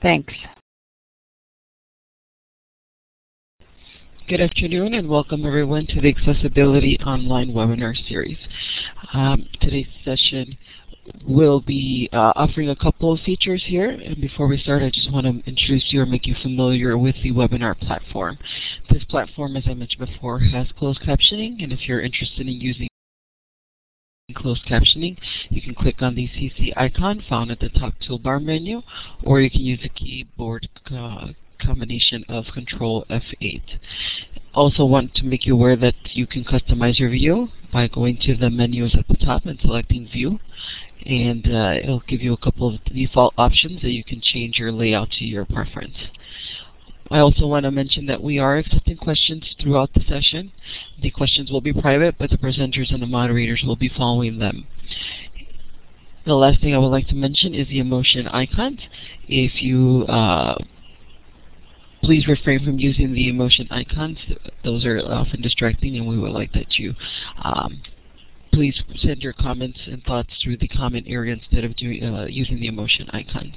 Thanks. Good afternoon and welcome everyone to the Accessibility Online webinar series. Today's session will be offering a couple of features here, and before we start I just want to introduce you or make you familiar with the webinar platform. This platform, as I mentioned before, has closed captioning, and if you're interested in using closed captioning, you can click on the CC icon found at the top toolbar menu, or you can use the keyboard combination of Control F8. Also want to make you aware that you can customize your view by going to the menus at the top and selecting View, and it'll give you a couple of default options that you can change your layout to your preference. I also want to mention that we are accepting questions throughout the session. The questions will be private, but the presenters and the moderators will be following them. The last thing I would like to mention is the emotion icons. If you please refrain from using the emotion icons. Those are often distracting, and we would like that you please send your comments and thoughts through the comment area instead of using the emotion icons.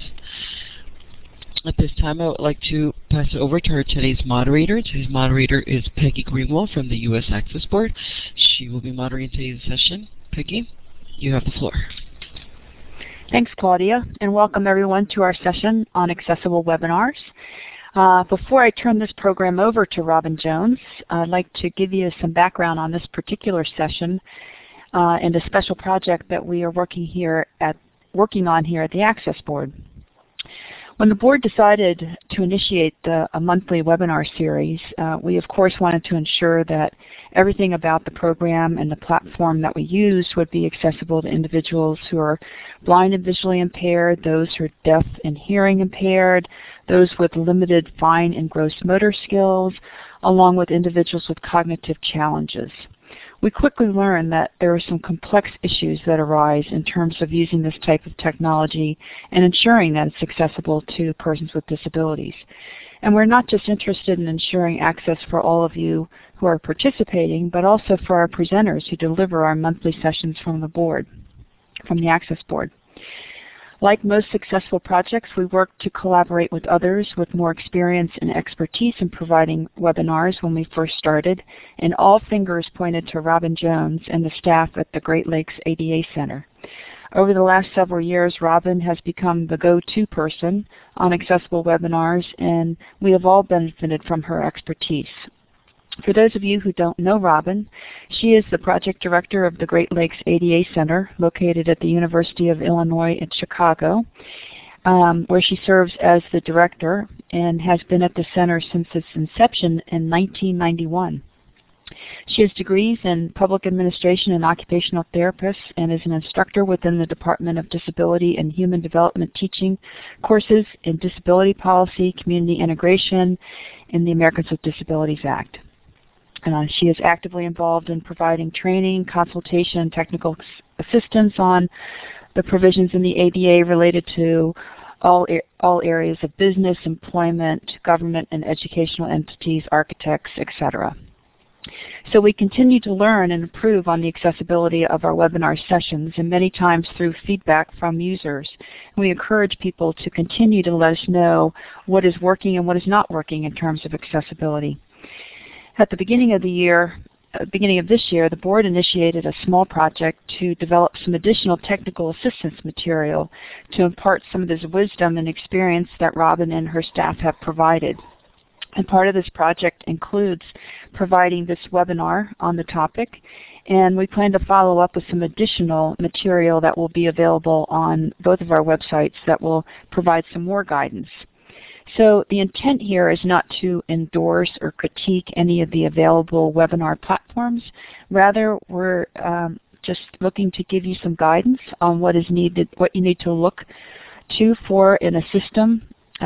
At this time, I would like to pass it over to today's moderator. Today's moderator is Peggy Greenwald from the U.S. Access Board. She will be moderating today's session. Peggy, you have the floor. Thanks, Claudia, and welcome everyone to our session on accessible webinars. Before I turn this program over to Robin Jones, I'd like to give you some background on this particular session and a special project that we are working on here at the Access Board. When the board decided to initiate a monthly webinar series, we of course wanted to ensure that everything about the program and the platform that we used would be accessible to individuals who are blind and visually impaired, those who are deaf and hearing impaired, those with limited fine and gross motor skills, along with individuals with cognitive challenges. We quickly learned that there are some complex issues that arise in terms of using this type of technology and ensuring that it's accessible to persons with disabilities. And we're not just interested in ensuring access for all of you who are participating, but also for our presenters who deliver our monthly sessions from the board, from the Access Board. Like most successful projects, we work to collaborate with others with more experience and expertise in providing webinars when we first started, and all fingers pointed to Robin Jones and the staff at the Great Lakes ADA Center. Over the last several years, Robin has become the go-to person on accessible webinars, and we have all benefited from her expertise. For those of you who don't know Robin, she is the project director of the Great Lakes ADA Center, located at the University of Illinois at Chicago, where she serves as the director and has been at the center since its inception in 1991. She has degrees in public administration and occupational therapists and is an instructor within the Department of Disability and Human Development teaching courses in disability policy, community integration, and the Americans with Disabilities Act. She is actively involved in providing training, consultation, and technical assistance on the provisions in the ADA related to all areas of business, employment, government, and educational entities, architects, etc. So we continue to learn and improve on the accessibility of our webinar sessions, and many times through feedback from users. We encourage people to continue to let us know what is working and what is not working in terms of accessibility. At the beginning of this year, the board initiated a small project to develop some additional technical assistance material to impart some of this wisdom and experience that Robin and her staff have provided. And part of this project includes providing this webinar on the topic, and we plan to follow up with some additional material that will be available on both of our websites that will provide some more guidance. So the intent here is not to endorse or critique any of the available webinar platforms. Rather, we're just looking to give you some guidance on what is needed, what you need to look to for in a system,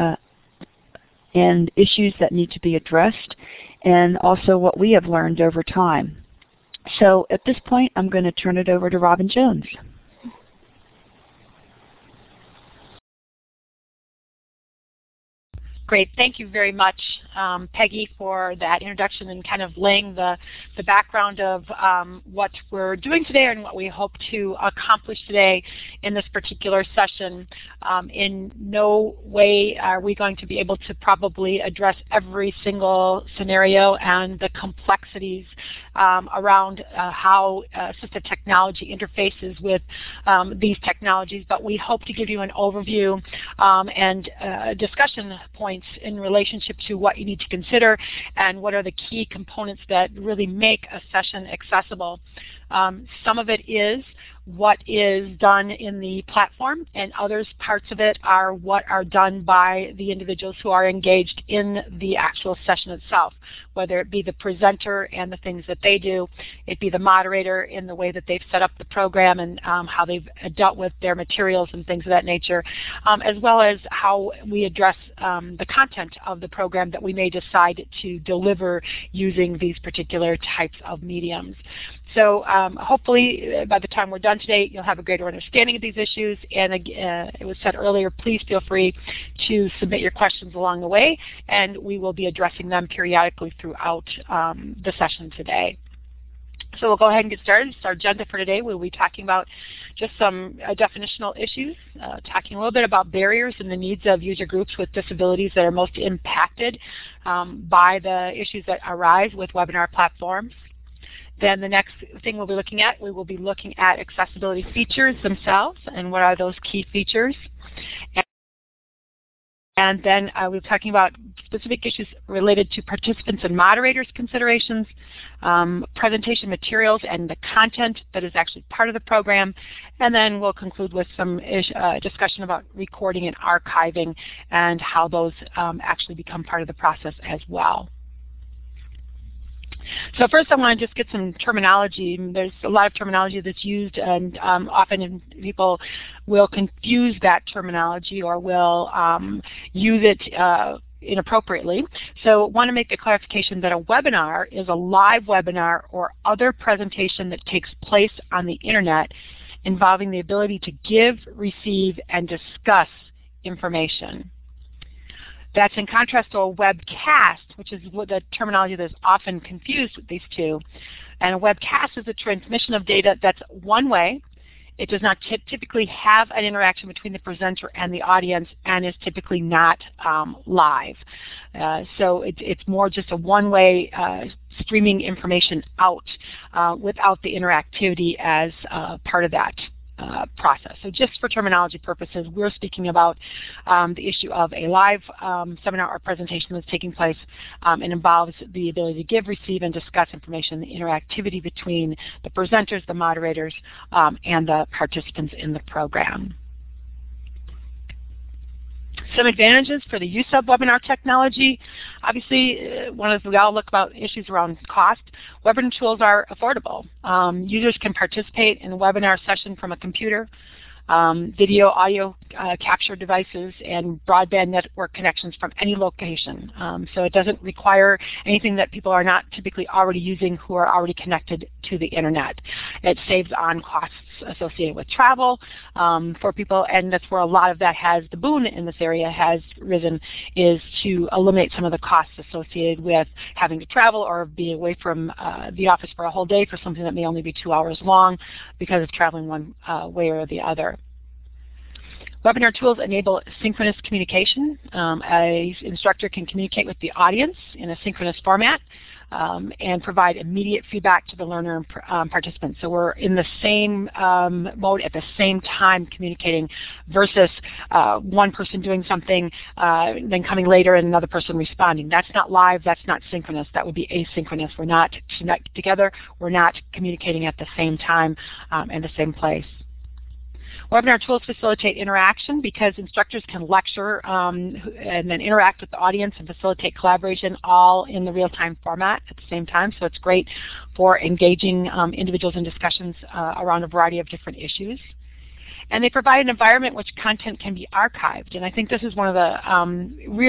and issues that need to be addressed, and also what we have learned over time. So at this point, I'm going to turn it over to Robin Jones. Great. Thank you very much, Peggy, for that introduction and kind of laying the background of what we're doing today and what we hope to accomplish today in this particular session. In no way are we going to be able to probably address every single scenario and the complexities around how assistive technology interfaces with these technologies, but we hope to give you an overview and discussion points in relationship to what you need to consider and what are the key components that really make a session accessible. Some of it is what is done in the platform, and others parts of it are what are done by the individuals who are engaged in the actual session itself, whether it be the presenter and the things that they do, it be the moderator in the way that they've set up the program and how they've dealt with their materials and things of that nature, as well as how we address the content of the program that we may decide to deliver using these particular types of mediums. So hopefully by the time we're done today, you'll have a greater understanding of these issues. And it was said earlier, please feel free to submit your questions along the way, and we will be addressing them periodically throughout the session today. So we'll go ahead and get started. It's our agenda for today. We'll be talking about just some definitional issues, talking a little bit about barriers and the needs of user groups with disabilities that are most impacted by the issues that arise with webinar platforms. Then the next thing we'll be looking at, we will be looking at accessibility features themselves and what are those key features. And then we'll be talking about specific issues related to participants and moderators considerations, presentation materials and the content that is actually part of the program, and then we'll conclude with some discussion about recording and archiving and how those actually become part of the process as well. So first I want to just get some terminology. There's a lot of terminology that's used, and often people will confuse that terminology or will use it inappropriately. So I want to make a clarification that a webinar is a live webinar or other presentation that takes place on the internet involving the ability to give, receive, and discuss information. That's in contrast to a webcast, which is the terminology that's often confused with these two. And a webcast is a transmission of data that's one way. It does not typically have an interaction between the presenter and the audience and is typically not live. So it's more just a one-way streaming information out without the interactivity as part of that process. So just for terminology purposes, we're speaking about the issue of a live seminar or presentation that's taking place and involves the ability to give, receive, and discuss information, the interactivity between the presenters, the moderators, and the participants in the program. Some advantages for the use of webinar technology. Obviously, we all look about issues around cost. Webinar tools are affordable. Users can participate in a webinar session from a computer, video, audio capture devices, and broadband network connections from any location. So it doesn't require anything that people are not typically already using who are already connected to the internet. It saves on costs associated with travel for people, and that's where a lot of that the boon in this area has risen, is to eliminate some of the costs associated with having to travel or be away from the office for a whole day for something that may only be 2 hours long because of traveling one way or the other. Webinar tools enable synchronous communication. An instructor can communicate with the audience in a synchronous format and provide immediate feedback to the learner and participants. So we're in the same mode at the same time communicating versus one person doing something, then coming later and another person responding. That's not live, that's not synchronous, that would be asynchronous. We're not connected together, we're not communicating at the same time in the same place. Webinar tools facilitate interaction because instructors can lecture and then interact with the audience and facilitate collaboration all in the real-time format at the same time. So it's great for engaging individuals in discussions around a variety of different issues. And they provide an environment which content can be archived. And I think this is one of the real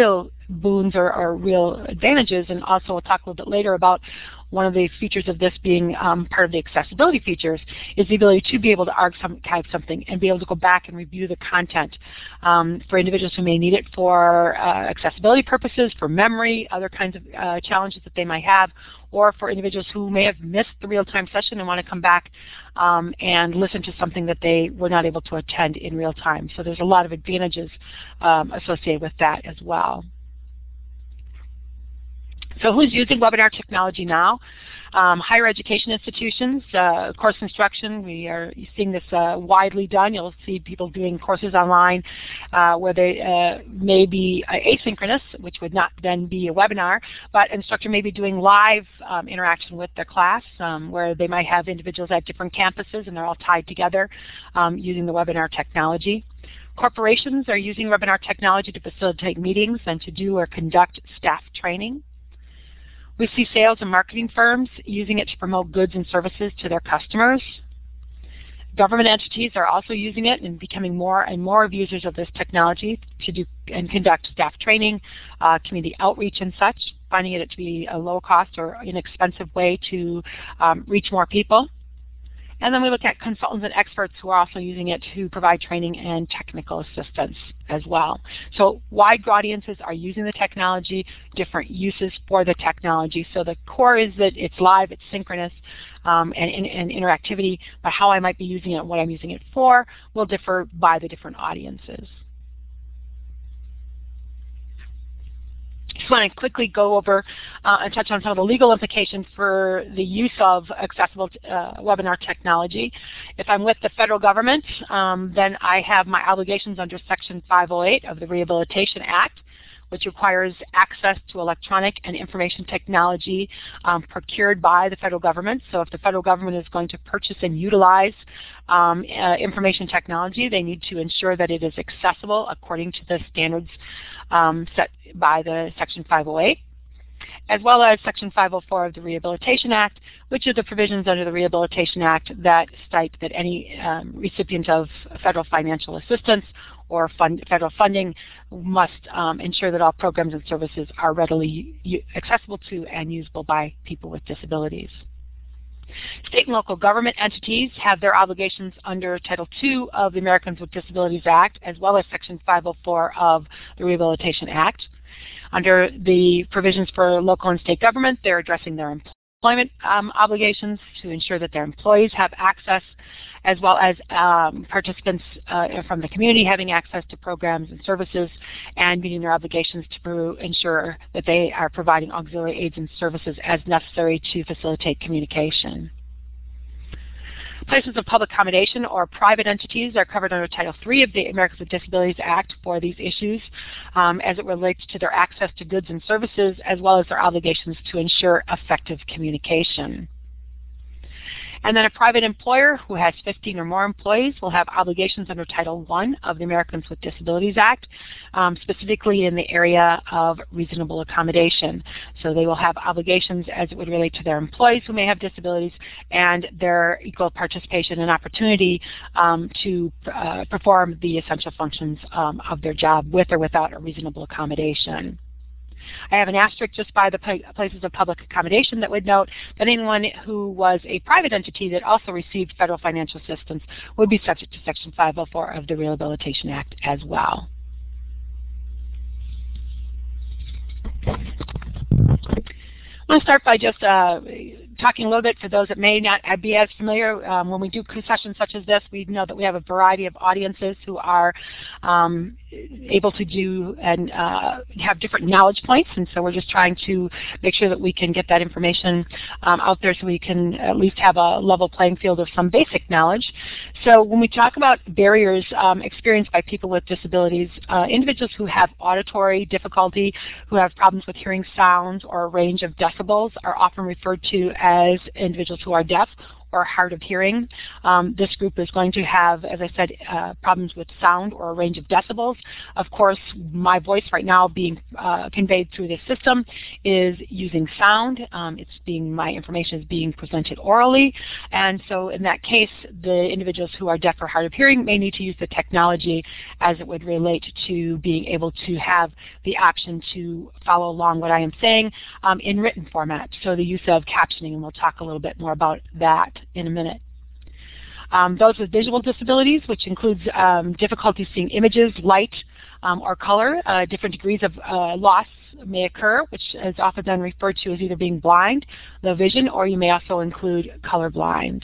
boons or real advantages, and also we'll talk a little bit later about one of the features of this being part of the accessibility features is the ability to be able to archive something and be able to go back and review the content for individuals who may need it for accessibility purposes, for memory, other kinds of challenges that they might have, or for individuals who may have missed the real-time session and want to come back and listen to something that they were not able to attend in real time. So there's a lot of advantages associated with that as well. So who's using webinar technology now? Higher education institutions, course instruction, we are seeing this widely done. You'll see people doing courses online where they may be asynchronous, which would not then be a webinar, but instructor may be doing live interaction with their class where they might have individuals at different campuses and they're all tied together using the webinar technology. Corporations are using webinar technology to facilitate meetings and to do or conduct staff training. We see sales and marketing firms using it to promote goods and services to their customers. Government entities are also using it and becoming more and more users of this technology to do and conduct staff training, community outreach and such, finding it to be a low cost or inexpensive way to reach more people. And then we look at consultants and experts who are also using it to provide training and technical assistance as well. So wide audiences are using the technology, different uses for the technology. So the core is that it's live, it's synchronous, and interactivity, but how I might be using it, what I'm using it for, will differ by the different audiences. Just want to quickly go over and touch on some of the legal implications for the use of accessible webinar technology. If I'm with the federal government, then I have my obligations under Section 508 of the Rehabilitation Act, which requires access to electronic and information technology procured by the federal government. So if the federal government is going to purchase and utilize information technology, they need to ensure that it is accessible according to the standards set by the Section 508, as well as Section 504 of the Rehabilitation Act, which are the provisions under the Rehabilitation Act that state that any recipient of federal financial assistance or federal funding must ensure that all programs and services are readily accessible to and usable by people with disabilities. State and local government entities have their obligations under Title II of the Americans with Disabilities Act, as well as Section 504 of the Rehabilitation Act. Under the provisions for local and state government, they're addressing their employment obligations to ensure that their employees have access, as well as participants from the community having access to programs and services and meeting their obligations to ensure that they are providing auxiliary aids and services as necessary to facilitate communication. Places of public accommodation or private entities are covered under Title III of the Americans with Disabilities Act for these issues as it relates to their access to goods and services, as well as their obligations to ensure effective communication. And then a private employer who has 15 or more employees will have obligations under Title I of the Americans with Disabilities Act, specifically in the area of reasonable accommodation. So they will have obligations as it would relate to their employees who may have disabilities and their equal participation and opportunity to perform the essential functions of their job with or without a reasonable accommodation. I have an asterisk just by the places of public accommodation that would note that anyone who was a private entity that also received federal financial assistance would be subject to Section 504 of the Rehabilitation Act as well. I want to start by just talking a little bit for those that may not be as familiar. When we do sessions such as this, we know that we have a variety of audiences who are able to do and have different knowledge points, and so we're just trying to make sure that we can get that information out there so we can at least have a level playing field of some basic knowledge. So when we talk about barriers experienced by people with disabilities, individuals who have auditory difficulty, who have problems with hearing sounds or a range of decibels are often referred to as individuals who are deaf or hard of hearing. This group is going to have, as I said, problems with sound or a range of decibels. Of course, my voice right now being conveyed through this system is using sound. My information is being presented orally, and so in that case, the individuals who are deaf or hard of hearing may need to use the technology as it would relate to being able to have the option to follow along what I am saying in written format. So the use of captioning, and we'll talk a little bit more about that in a minute. Those with visual disabilities, which includes difficulty seeing images, light, or color, different degrees of loss may occur, which is often then referred to as either being blind, low vision, or you may also include colorblind.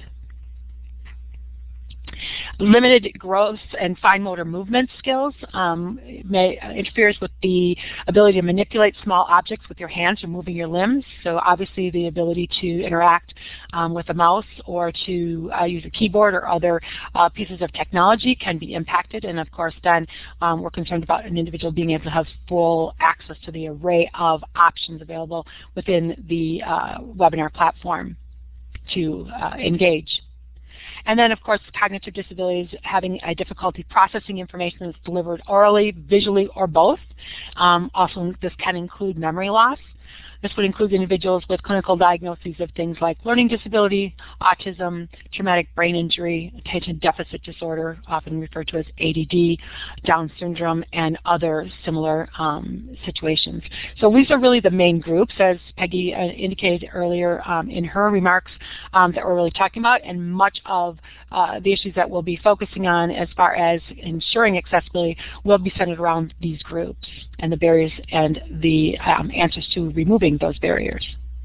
Limited gross and fine motor movement skills interferes with the ability to manipulate small objects with your hands or moving your limbs. So obviously the ability to interact with a mouse or to use a keyboard or other pieces of technology can be impacted. And of course then we're concerned about an individual being able to have full access to the array of options available within the webinar platform to engage. And then, of course, cognitive disabilities, having a difficulty processing information that's delivered orally, visually, or both. Also, this can include memory loss. This would include individuals with clinical diagnoses of things like learning disability, autism, traumatic brain injury, attention deficit disorder, often referred to as ADD, Down syndrome, and other similar situations. So these are really the main groups, as Peggy indicated earlier in her remarks, that we're really talking about, and much of the issues that we'll be focusing on as far as ensuring accessibility will be centered around these groups and the barriers and the answers to removing those barriers.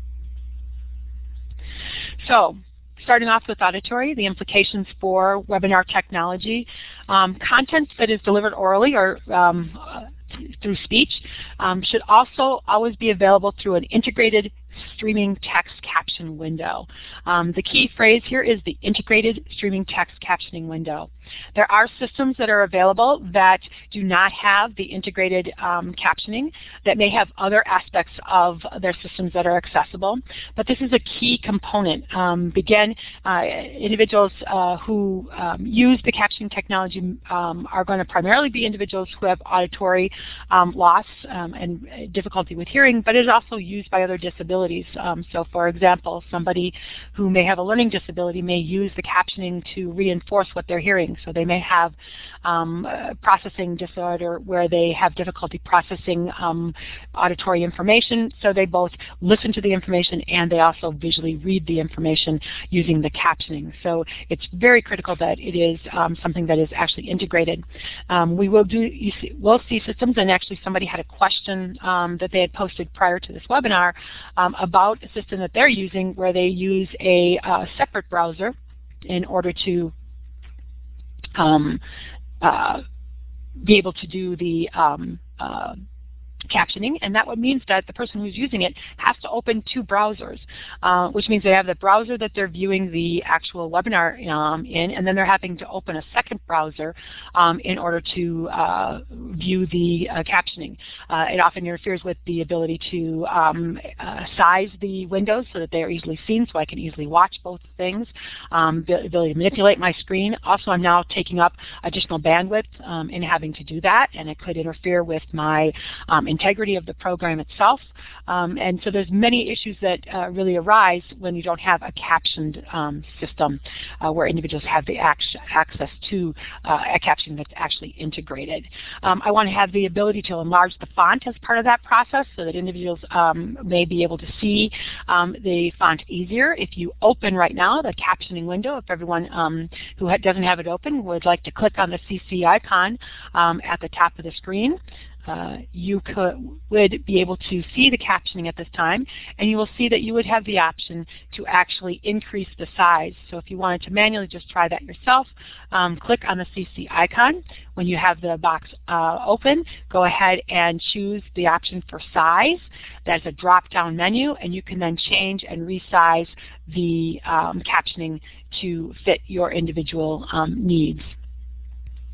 So, starting off with auditory, the implications for webinar technology. Content that is delivered orally or through speech should also always be available through an integrated streaming text caption window. The key phrase here is the integrated streaming text captioning window. There are systems that are available that do not have the integrated captioning, that may have other aspects of their systems that are accessible, but this is a key component. Individuals who use the captioning technology are going to primarily be individuals who have auditory loss and difficulty with hearing, but it is also used by other disabilities. So for example, somebody who may have a learning disability may use the captioning to reinforce what they're hearing. So they may have processing disorder where they have difficulty processing auditory information, so they both listen to the information and they also visually read the information using the captioning. So it's very critical that it is something that is actually integrated. We'll see systems, and actually somebody had a question that they had posted prior to this webinar about a system that they're using where they use a separate browser in order to be able to do the captioning, and that means that the person who's using it has to open two browsers, which means they have the browser that they're viewing the actual webinar in, and then they're having to open a second browser in order to view the captioning. It often interferes with the ability to size the windows so that they are easily seen, so I can easily watch both things, the ability to manipulate my screen. Also, I'm now taking up additional bandwidth in having to do that, and it could interfere with my integrity of the program itself. And so there's many issues that really arise when you don't have a captioned system where individuals have the access to a captioning that's actually integrated. I want to have the ability to enlarge the font as part of that process so that individuals may be able to see the font easier. If you open right now the captioning window, if everyone who doesn't have it open would like to click on the CC icon at the top of the screen, you would be able to see the captioning at this time, and you will see that you would have the option to actually increase the size. So if you wanted to manually just try that yourself, click on the CC icon. When you have the box open, go ahead and choose the option for size. That's a drop-down menu, and you can then change and resize the captioning to fit your individual needs.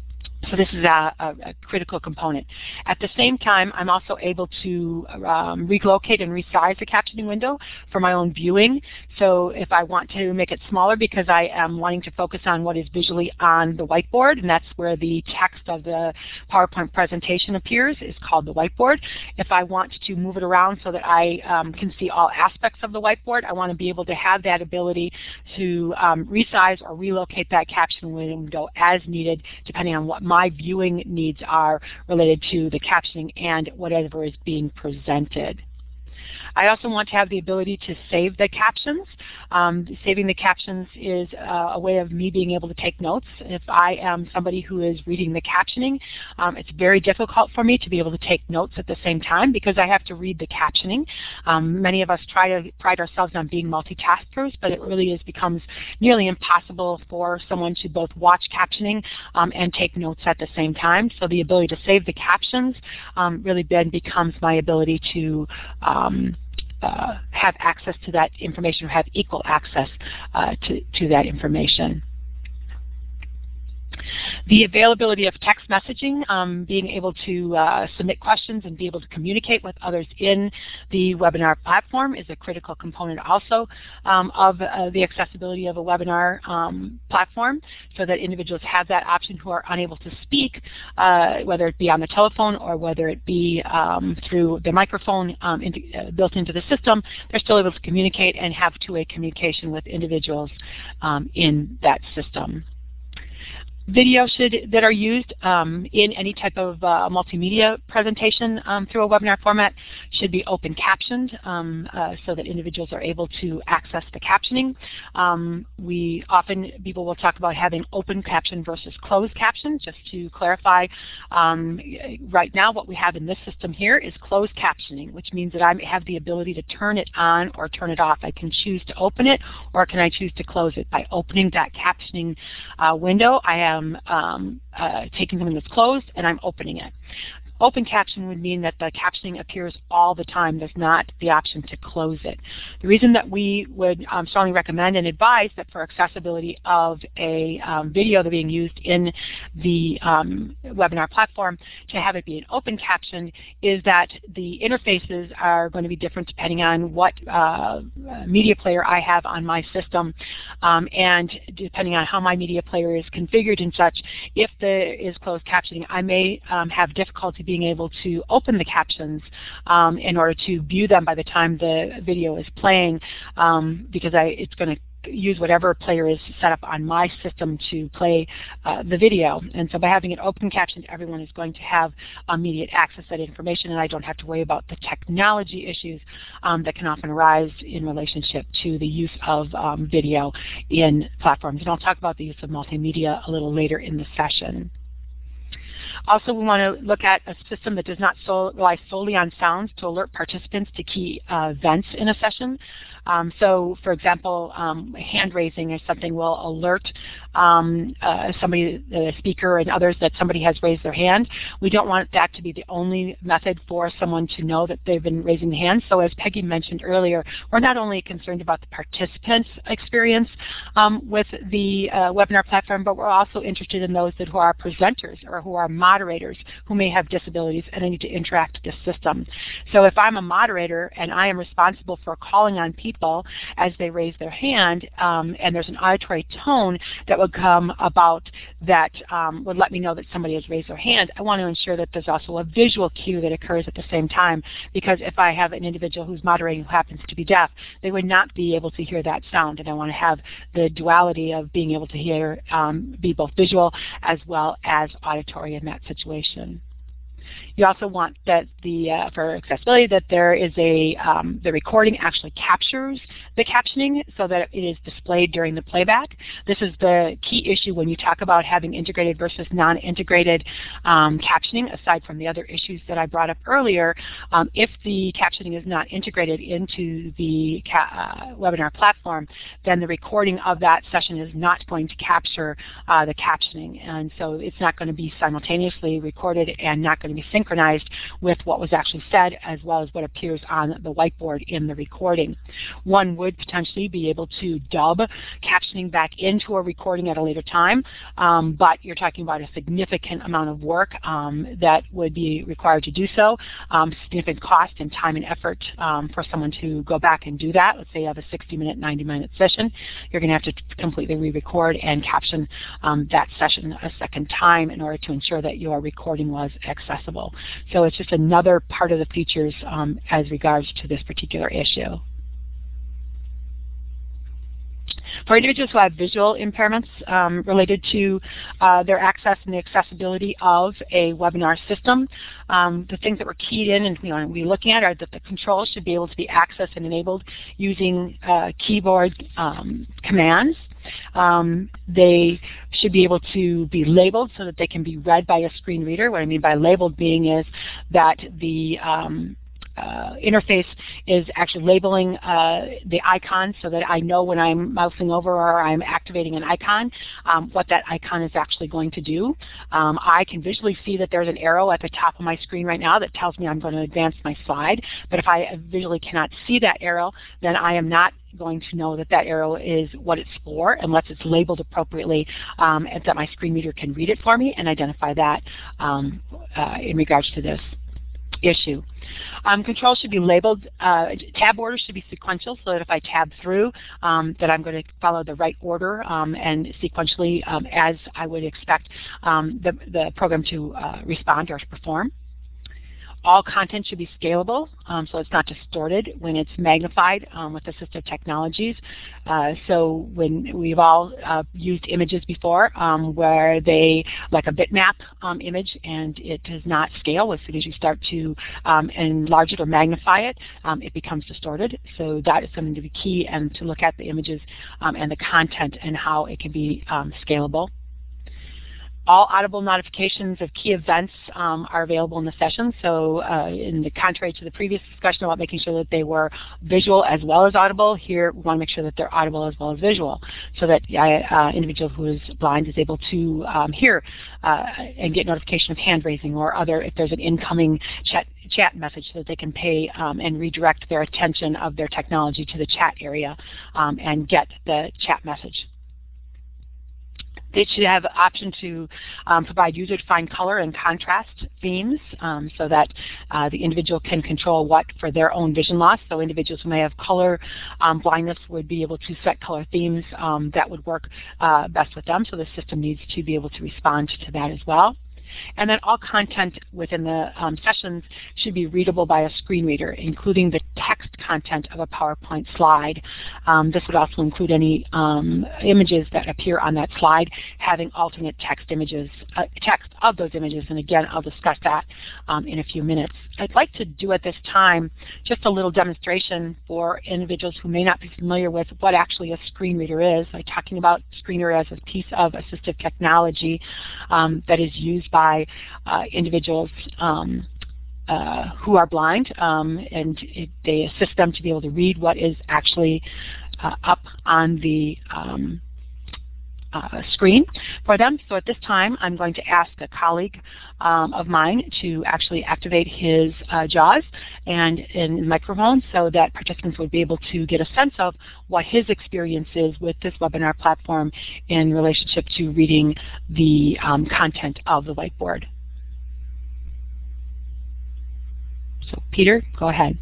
So this is a critical component. At the same time, I'm also able to relocate and resize the captioning window for my own viewing. So if I want to make it smaller because I am wanting to focus on what is visually on the whiteboard, and that's where the text of the PowerPoint presentation appears, is called the whiteboard. If I want to move it around so that I can see all aspects of the whiteboard, I want to be able to have that ability to resize or relocate that caption window as needed, depending on what my viewing needs are related to the captioning and whatever is being presented. I also want to have the ability to save the captions. Saving the captions is a way of me being able to take notes. If I am somebody who is reading the captioning, it's very difficult for me to be able to take notes at the same time because I have to read the captioning. Many of us try to pride ourselves on being multitaskers, but it really becomes nearly impossible for someone to both watch captioning and take notes at the same time. So the ability to save the captions really then becomes my ability to have access to that information, or have equal access to that information. The availability of text messaging, being able to submit questions and be able to communicate with others in the webinar platform is a critical component also of the accessibility of a webinar platform, so that individuals have that option who are unable to speak, whether it be on the telephone or whether it be through the microphone built into the system. They're still able to communicate and have two-way communication with individuals in that system. Videos that are used in any type of multimedia presentation through a webinar format should be open captioned so that individuals are able to access the captioning. People will talk about having open caption versus closed caption. Just to clarify, right now what we have in this system here is closed captioning, which means that I have the ability to turn it on or turn it off. I can choose to open it, or can I choose to close it. By opening that captioning window, I am taking something that's closed and I'm opening it. Open caption would mean that the captioning appears all the time. There's not the option to close it. The reason that we would strongly recommend and advise that for accessibility of a video that's being used in the webinar platform to have it be an open caption is that the interfaces are going to be different depending on what media player I have on my system, and depending on how my media player is configured and such. If there is closed captioning, I may have difficulty being able to open the captions in order to view them by the time the video is playing, because it's going to use whatever player is set up on my system to play the video. And so by having it open captioned, everyone is going to have immediate access to that information, and I don't have to worry about the technology issues that can often arise in relationship to the use of video in platforms. And I'll talk about the use of multimedia a little later in the session. Also, we want to look at a system that does not rely solely on sounds to alert participants to key events in a session. So, for example, hand raising or something will alert somebody, the speaker and others, that somebody has raised their hand. We don't want that to be the only method for someone to know that they've been raising the hand. So as Peggy mentioned earlier, we're not only concerned about the participants' experience with the webinar platform, but we're also interested in those who are presenters or who are moderators who may have disabilities and need to interact with the system. So if I'm a moderator and I am responsible for calling on people as they raise their hand, and there's an auditory tone that would come about that would let me know that somebody has raised their hand, I want to ensure that there's also a visual cue that occurs at the same time, because if I have an individual who's moderating who happens to be deaf, they would not be able to hear that sound, and I want to have the duality of being able to hear, be both visual as well as auditory in that situation. You also want that for accessibility, that there is the recording actually captures the captioning so that it is displayed during the playback. This is the key issue when you talk about having integrated versus non-integrated captioning, aside from the other issues that I brought up earlier. If the captioning is not integrated into the webinar platform, then the recording of that session is not going to capture the captioning, and so it's not going to be simultaneously recorded and not going to going to be synchronized with what was actually said as well as what appears on the whiteboard in the recording. One would potentially be able to dub captioning back into a recording at a later time, but you're talking about a significant amount of work that would be required to do so, significant cost and time and effort for someone to go back and do that. Let's say you have a 60-minute, 90-minute session. You're going to have to completely re-record and caption that session a second time in order to ensure that your recording was accessible. So it's just another part of the features as regards to this particular issue. For individuals who have visual impairments related to their access and the accessibility of a webinar system, the things that were keyed in and we want to be looking at are that the controls should be able to be accessed and enabled using keyboard commands. They should be able to be labeled so that they can be read by a screen reader. What I mean by labeled being is that the interface is actually labeling the icon so that I know when I'm mousing over or I'm activating an icon what that icon is actually going to do. I can visually see that there's an arrow at the top of my screen right now that tells me I'm going to advance my slide, but if I visually cannot see that arrow, then I am not going to know that that arrow is what it's for unless it's labeled appropriately and that my screen reader can read it for me and identify that in regards to this issue. Controls should be labeled, tab orders should be sequential so that if I tab through that I'm going to follow the right order and sequentially as I would expect the program to respond or to perform. All content should be scalable, so it's not distorted when it's magnified with assistive technologies. So when we've all used images before where they, like a bitmap image, and it does not scale. As soon as you start to enlarge it or magnify it, it becomes distorted. So that is something to be key and to look at the images and the content and how it can be scalable. All audible notifications of key events are available in the session. So in the contrary to the previous discussion about making sure that they were visual as well as audible, here we want to make sure that they're audible as well as visual so that individual who is blind is able to hear and get notification of hand raising or other, if there's an incoming chat message, so that they can pay and redirect their attention of their technology to the chat area and get the chat message. They should have an option to provide user-defined color and contrast themes so that the individual can control what for their own vision loss. So individuals who may have color blindness would be able to set color themes that would work best with them. So the system needs to be able to respond to that as well. And then all content within the sessions should be readable by a screen reader, including the text content of a PowerPoint slide. This would also include any images that appear on that slide, having alternate text images, text of those images. And again, I'll discuss that in a few minutes. I'd like to do at this time just a little demonstration for individuals who may not be familiar with what actually a screen reader is. I'm talking about screen reader as a piece of assistive technology that is used by individuals who are blind, and they assist them to be able to read what is actually up on the screen for them. So at this time, I'm going to ask a colleague of mine to actually activate his JAWS and microphone so that participants would be able to get a sense of what his experience is with this webinar platform in relationship to reading the content of the whiteboard. So Peter, go ahead.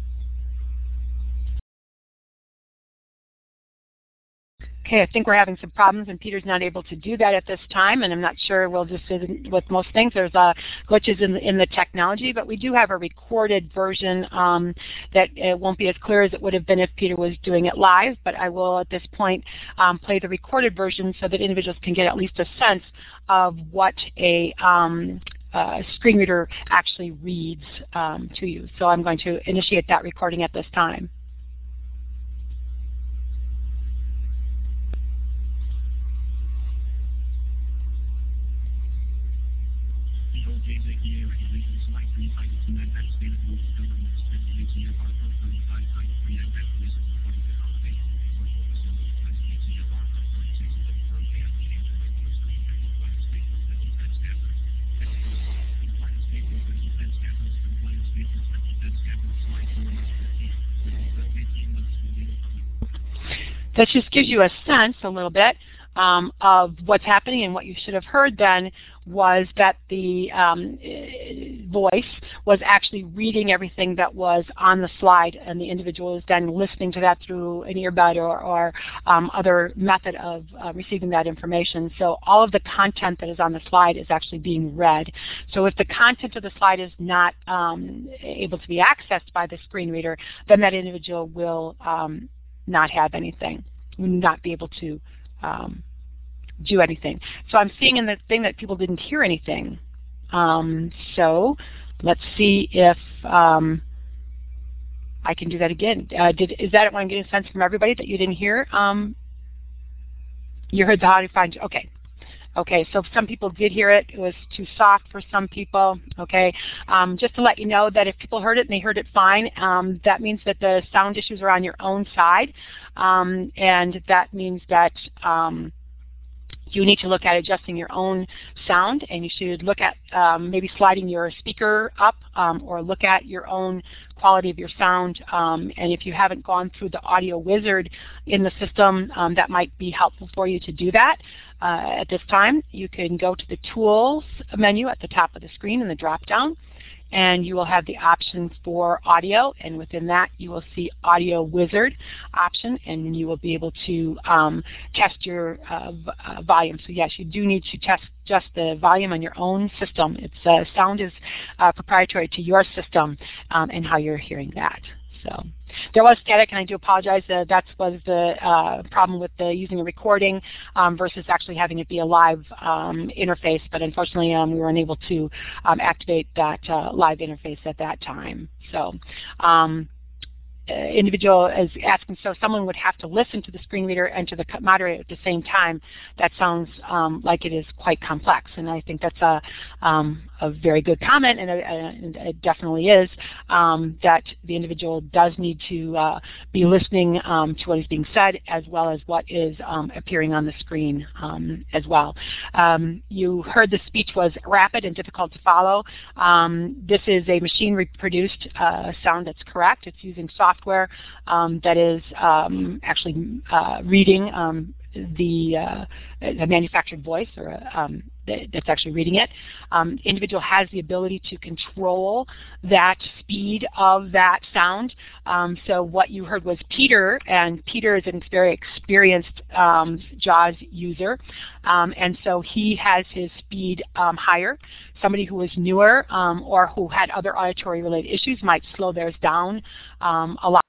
Okay, I think we're having some problems and Peter's not able to do that at this time, and I'm not sure, we'll just, with most things, there's glitches in the technology, but we do have a recorded version that it won't be as clear as it would have been if Peter was doing it live, but I will at this point play the recorded version so that individuals can get at least a sense of what a screen reader actually reads to you. So I'm going to initiate that recording at this time. That just gives you a sense a little bit of what's happening, and what you should have heard then was that the voice was actually reading everything that was on the slide, and the individual is then listening to that through an earbud or other method of receiving that information. So all of the content that is on the slide is actually being read. So if the content of the slide is not able to be accessed by the screen reader, then that individual will not have anything, will not be able to do anything. So I'm seeing in the thing that people didn't hear anything. So let's see if I can do that again. Is that what I'm getting a sense from everybody that you didn't hear? You heard the how to find, okay. Okay, so some people did hear it. It was too soft for some people. Okay, just to let you know that if people heard it and they heard it fine, that means that the sound issues are on your own side, and that means that you need to look at adjusting your own sound, and you should look at maybe sliding your speaker up, or look at your own quality of your sound. And if you haven't gone through the audio wizard in the system, that might be helpful for you to do that. At this time, you can go to the Tools menu at the top of the screen in the drop-down, and you will have the option for audio, and within that you will see Audio Wizard option, and you will be able to test your volume. So yes, you do need to test just the volume on your own system. It's sound is proprietary to your system and how you're hearing that. So there was static, and I do apologize. That was the problem with using a recording versus actually having it be a live interface. But unfortunately, we were unable to activate that live interface at that time. So individual is asking, so someone would have to listen to the screen reader and to the moderator at the same time. That sounds like it is quite complex, and I think that's a very good comment, and it definitely is, that the individual does need to be listening to what is being said, as well as what is appearing on the screen as well. You heard the speech was rapid and difficult to follow. This is a machine-reproduced sound that's correct. It's using software that is actually reading the manufactured voice, or that's actually reading it. Individual has the ability to control that speed of that sound. So what you heard was Peter, and Peter is a very experienced JAWS user, and so he has his speed higher. Somebody who is newer or who had other auditory related issues might slow theirs down a lot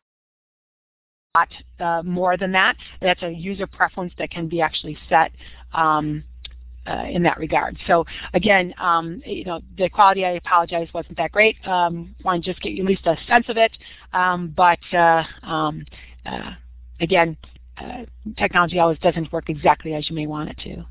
more than that. That's a user preference that can be actually set in that regard. So again, you know, the quality, I apologize, wasn't that great. Want to just get you at least a sense of it, but again, technology always doesn't work exactly as you may want it to.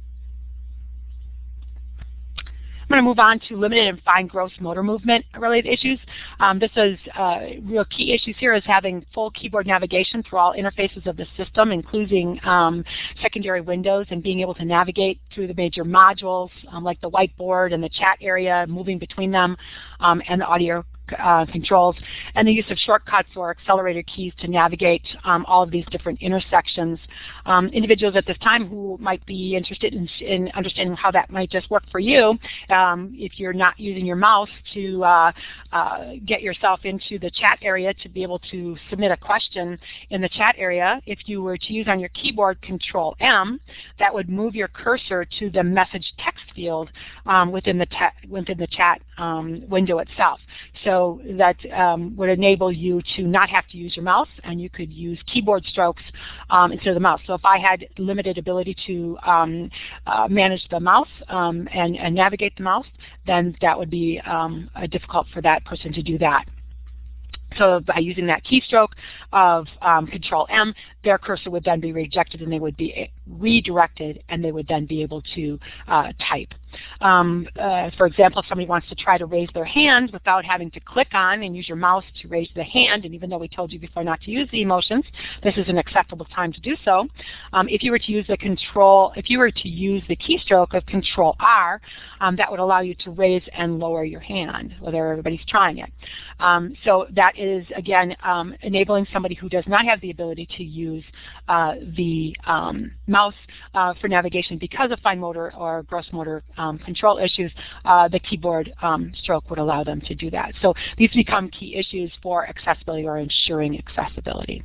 I'm going to move on to limited and fine gross motor movement related issues. This is real key issues here is having full keyboard navigation through all interfaces of the system, including secondary windows, and being able to navigate through the major modules like the whiteboard and the chat area, moving between them, and the audio controls, and the use of shortcuts or accelerator keys to navigate all of these different intersections. Individuals at this time who might be interested in understanding how that might just work for you, if you're not using your mouse to get yourself into the chat area to be able to submit a question in the chat area, if you were to use on your keyboard Control-M, that would move your cursor to the message text field within the chat window itself. So that would enable you to not have to use your mouse, and you could use keyboard strokes instead of the mouse. So if I had limited ability to manage the mouse and navigate the mouse, then that would be difficult for that person to do that. So by using that keystroke of Control-M, their cursor would then be rejected, and they would be redirected, and they would then be able to type. For example, if somebody wants to try to raise their hand without having to click on and use your mouse to raise the hand, and even though we told you before not to use the emotions, this is an acceptable time to do so. If you were to use the keystroke of Control R, that would allow you to raise and lower your hand, whether everybody's trying it. So that is, again, enabling somebody who does not have the ability to use the mouse for navigation because of fine motor or gross motor control issues. The keyboard stroke would allow them to do that. So these become key issues for accessibility or ensuring accessibility.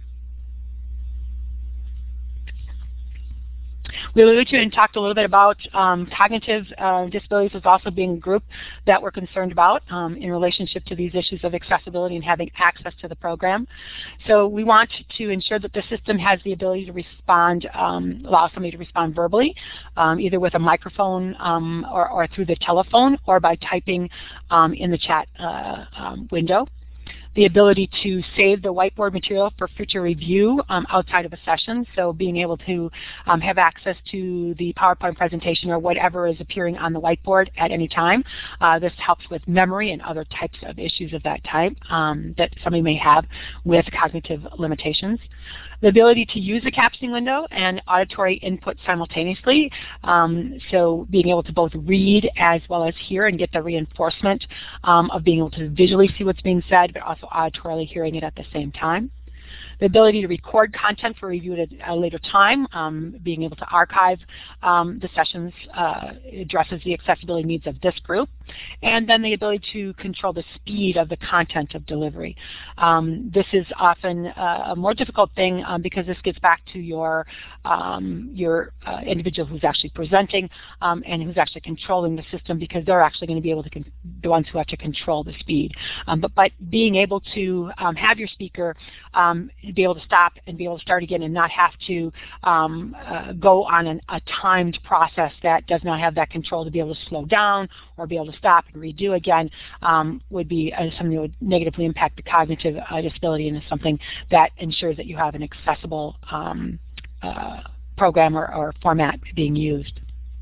We alluded to and talked a little bit about cognitive disabilities as also being a group that we're concerned about in relationship to these issues of accessibility and having access to the program. So we want to ensure that the system has the ability to respond, allow somebody to respond verbally, either with a microphone or through the telephone or by typing in the chat window. The ability to save the whiteboard material for future review outside of a session, so being able to have access to the PowerPoint presentation or whatever is appearing on the whiteboard at any time. This helps with memory and other types of issues of that type that somebody may have with cognitive limitations. The ability to use the captioning window and auditory input simultaneously, so being able to both read as well as hear and get the reinforcement of being able to visually see what's being said, but also auditorily hearing it at the same time. The ability to record content for review at a later time, being able to archive the sessions addresses the accessibility needs of this group, and then the ability to control the speed of the content of delivery. This is often a more difficult thing because this gets back to your individual who's actually presenting and who's actually controlling the system, because they're actually going to be able to the ones who have to control the speed. But being able to have your speaker be able to stop and be able to start again and not have to go on a timed process that does not have that control to be able to slow down or be able to stop and redo again would be something that would negatively impact the cognitive disability, and is something that ensures that you have an accessible program or format being used.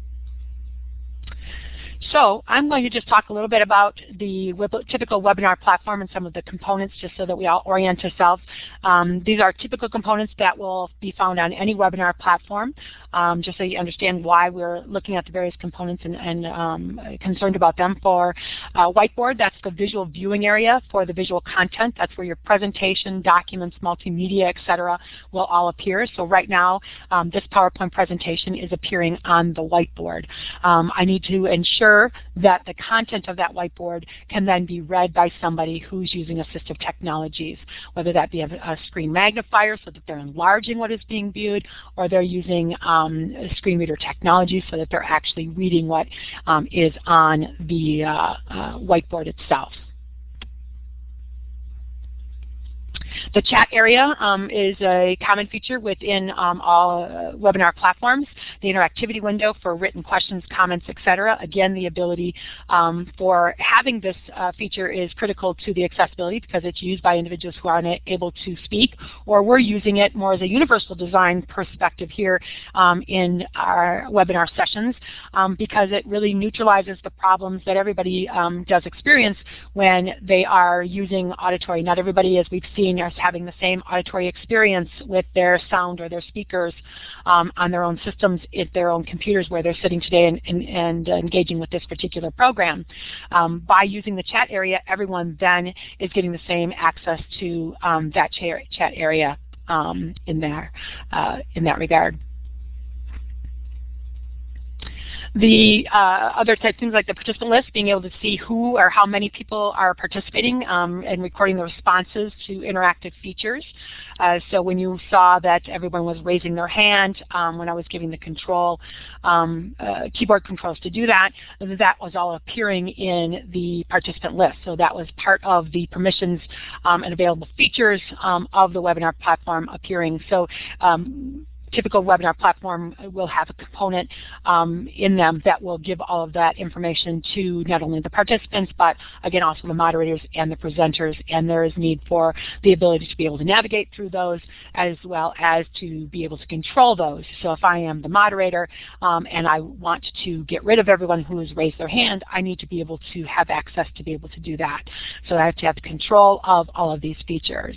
So I'm going to just talk a little bit about the typical webinar platform and some of the components, just so that we all orient ourselves. These are typical components that will be found on any webinar platform, just so you understand why we're looking at the various components and concerned about them. For Whiteboard, that's the visual viewing area for the visual content. That's where your presentation, documents, multimedia, etc. will all appear. So right now, this PowerPoint presentation is appearing on the whiteboard. I need to ensure that the content of that whiteboard can then be read by somebody who's using assistive technologies, whether that be a screen magnifier so that they're enlarging what is being viewed, or they're using screen reader technology so that they're actually reading what is on the whiteboard itself. The chat area is a common feature within all webinar platforms. The interactivity window for written questions, comments, etc. Again, the ability for having this feature is critical to the accessibility because it's used by individuals who aren't able to speak, or we're using it more as a universal design perspective here in our webinar sessions because it really neutralizes the problems that everybody does experience when they are using auditory. Not everybody, as we've seen, is having the same auditory experience with their sound or their speakers on their own systems at their own computers where they're sitting today and engaging with this particular program. By using the chat area, everyone then is getting the same access to that chat area in that regard. The other type things like the participant list, being able to see who or how many people are participating and recording the responses to interactive features. So when you saw that everyone was raising their hand when I was giving the keyboard controls to do that, that was all appearing in the participant list. So that was part of the permissions and available features of the webinar platform appearing. So typical webinar platform will have a component in them that will give all of that information to not only the participants, but again also the moderators and the presenters, and there is need for the ability to be able to navigate through those as well as to be able to control those. So if I am the moderator and I want to get rid of everyone who has raised their hand, I need to be able to have access to be able to do that. So I have to have control of all of these features.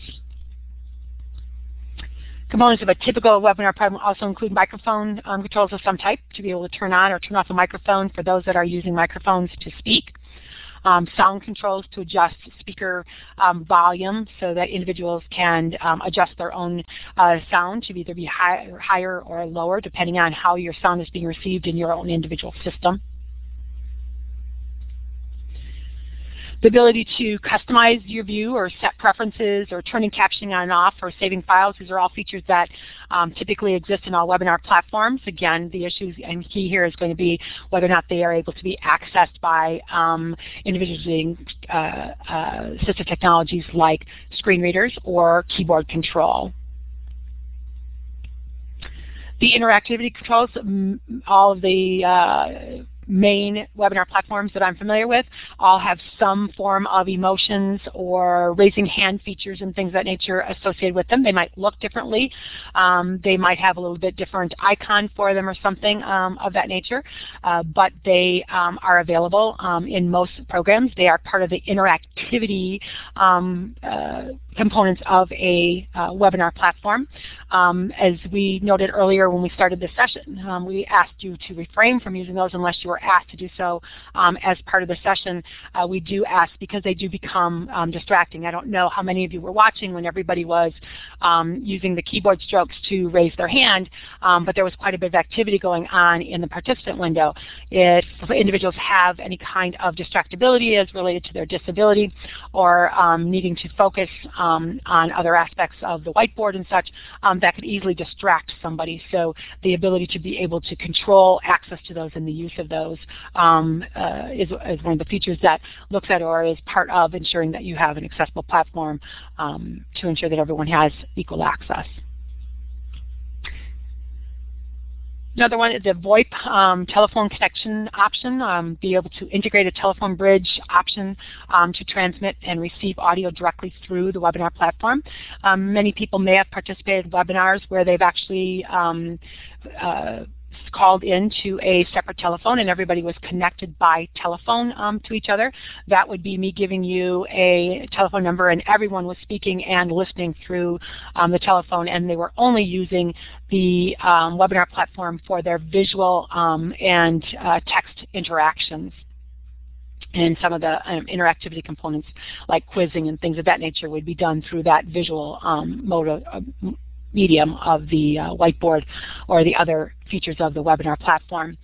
Components of a typical webinar platform also include microphone controls of some type to be able to turn on or turn off a microphone for those that are using microphones to speak. Sound controls to adjust speaker volume so that individuals can adjust their own sound to either be higher or lower depending on how your sound is being received in your own individual system. The ability to customize your view or set preferences or turning captioning on and off or saving files. These are all features that typically exist in all webinar platforms. Again, the issue and key here is going to be whether or not they are able to be accessed by individuals using assistive technologies like screen readers or keyboard control. The interactivity controls, all of the main webinar platforms that I'm familiar with all have some form of emotions or raising hand features and things of that nature associated with them. They might look differently. They might have a little bit different icon for them or something of that nature, but they are available in most programs. They are part of the interactivity components of a webinar platform. As we noted earlier when we started this session, we asked you to refrain from using those unless you were asked to do so as part of the session. We do ask because they do become distracting. I don't know how many of you were watching when everybody was using the keyboard strokes to raise their hand, but there was quite a bit of activity going on in the participant window. If individuals have any kind of distractibility as related to their disability or needing to focus on other aspects of the whiteboard and such, that could easily distract somebody. So the ability to be able to control access to those and the use of those is one of the features that looks at or is part of ensuring that you have an accessible platform to ensure that everyone has equal access. Another one is the VoIP telephone connection option, be able to integrate a telephone bridge option to transmit and receive audio directly through the webinar platform. Many people may have participated in webinars where they've actually called into a separate telephone and everybody was connected by telephone to each other. That would be me giving you a telephone number and everyone was speaking and listening through the telephone, and they were only using the webinar platform for their visual and text interactions. And some of the interactivity components like quizzing and things of that nature would be done through that visual mode of medium of the whiteboard or the other features of the webinar platform.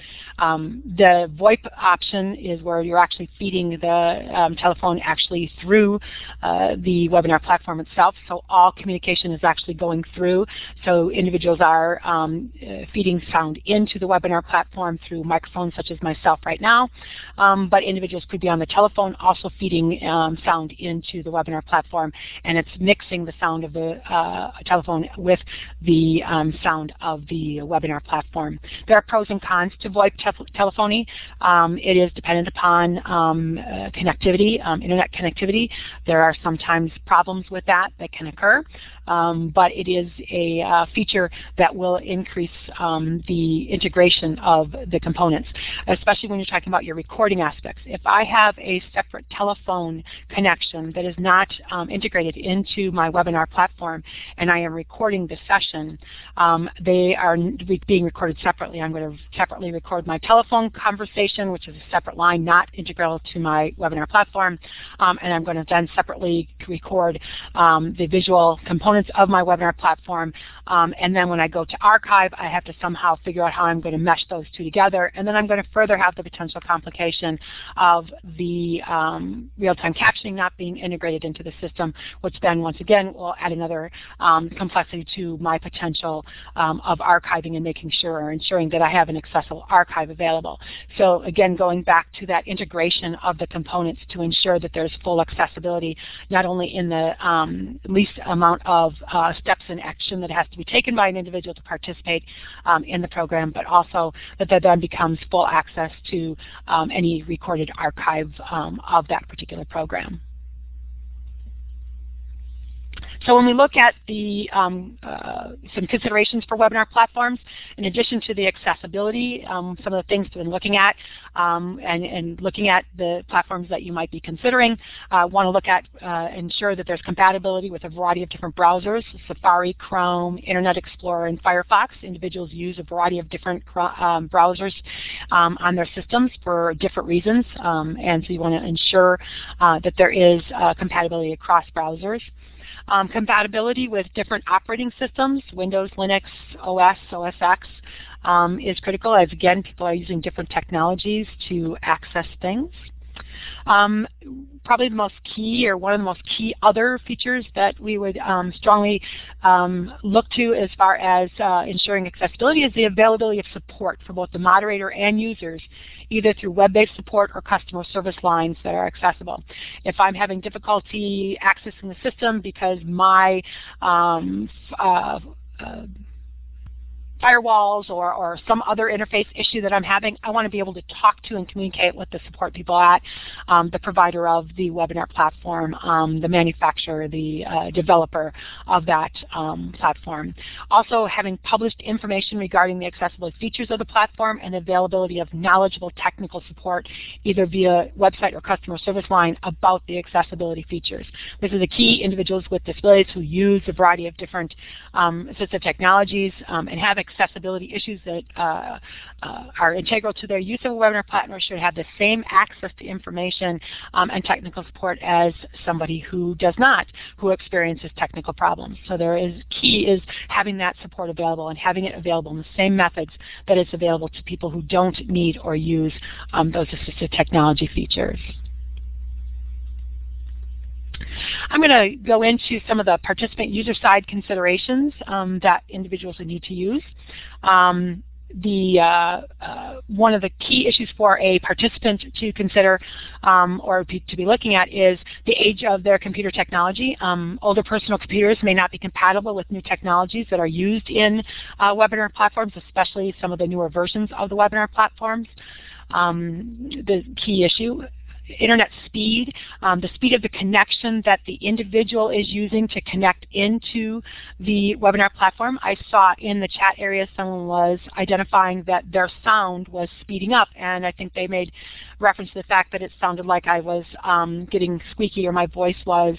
The VoIP option is where you're actually feeding the telephone actually through the webinar platform itself, so all communication is actually going through. So individuals are feeding sound into the webinar platform through microphones such as myself right now, but individuals could be on the telephone also feeding sound into the webinar platform, and it's mixing the sound of the telephone with the sound of the webinar platform. There are pros and cons to VoIP telephony. It is dependent upon connectivity, internet connectivity. There are sometimes problems with that can occur, but it is a feature that will increase the integration of the components, especially when you're talking about your recording aspects. If I have a separate telephone connection that is not integrated into my webinar platform and I am recording the session, they are being recorded separately. I'm going to separately record my telephone conversation, which is a separate line, not integral to my webinar platform, and I'm going to then separately record the visual components of my webinar platform, and then when I go to archive, I have to somehow figure out how I'm going to mesh those two together, and then I'm going to further have the potential complication of the real-time captioning not being integrated into the system, which then once again will add another complexity to my potential of archiving and making sure browser or ensuring that I have an accessible archive available. So again, going back to that integration of the components to ensure that there's full accessibility, not only in the least amount of steps in action that has to be taken by an individual to participate in the program, but also that there then becomes full access to any recorded archive of that particular program. So when we look at the some considerations for webinar platforms, in addition to the accessibility, some of the things we've been looking at and looking at the platforms that you might be considering, want to look at ensure that there's compatibility with a variety of different browsers, Safari, Chrome, Internet Explorer, and Firefox. Individuals use a variety of different browsers on their systems for different reasons, and so you want to ensure that there is compatibility across browsers. Compatibility with different operating systems, Windows, Linux, OS, OS X, is critical, as again, people are using different technologies to access things. Probably the most key, or one of the most key other features that we would strongly look to as far as ensuring accessibility is the availability of support for both the moderator and users, either through web-based support or customer service lines that are accessible. If I'm having difficulty accessing the system because my firewalls or some other interface issue that I'm having, I want to be able to talk to and communicate with the support people at the provider of the webinar platform, the manufacturer, the developer of that platform. Also, having published information regarding the accessibility features of the platform and availability of knowledgeable technical support, either via website or customer service line, about the accessibility features. This is a key. Individuals with disabilities who use a variety of different assistive technologies and have accessibility issues that are integral to their use of a webinar platform should have the same access to information and technical support as somebody who does not, who experiences technical problems. So key is having that support available and having it available in the same methods that it's available to people who don't need or use those assistive technology features. I'm going to go into some of the participant user side considerations that individuals would need to use. One of the key issues for a participant to consider or to be looking at is the age of their computer technology. Older personal computers may not be compatible with new technologies that are used in webinar platforms, especially some of the newer versions of the webinar platforms. The key issue, internet speed, the speed of the connection that the individual is using to connect into the webinar platform. I saw in the chat area someone was identifying that their sound was speeding up, and I think they made reference to the fact that it sounded like I was getting squeaky, or my voice was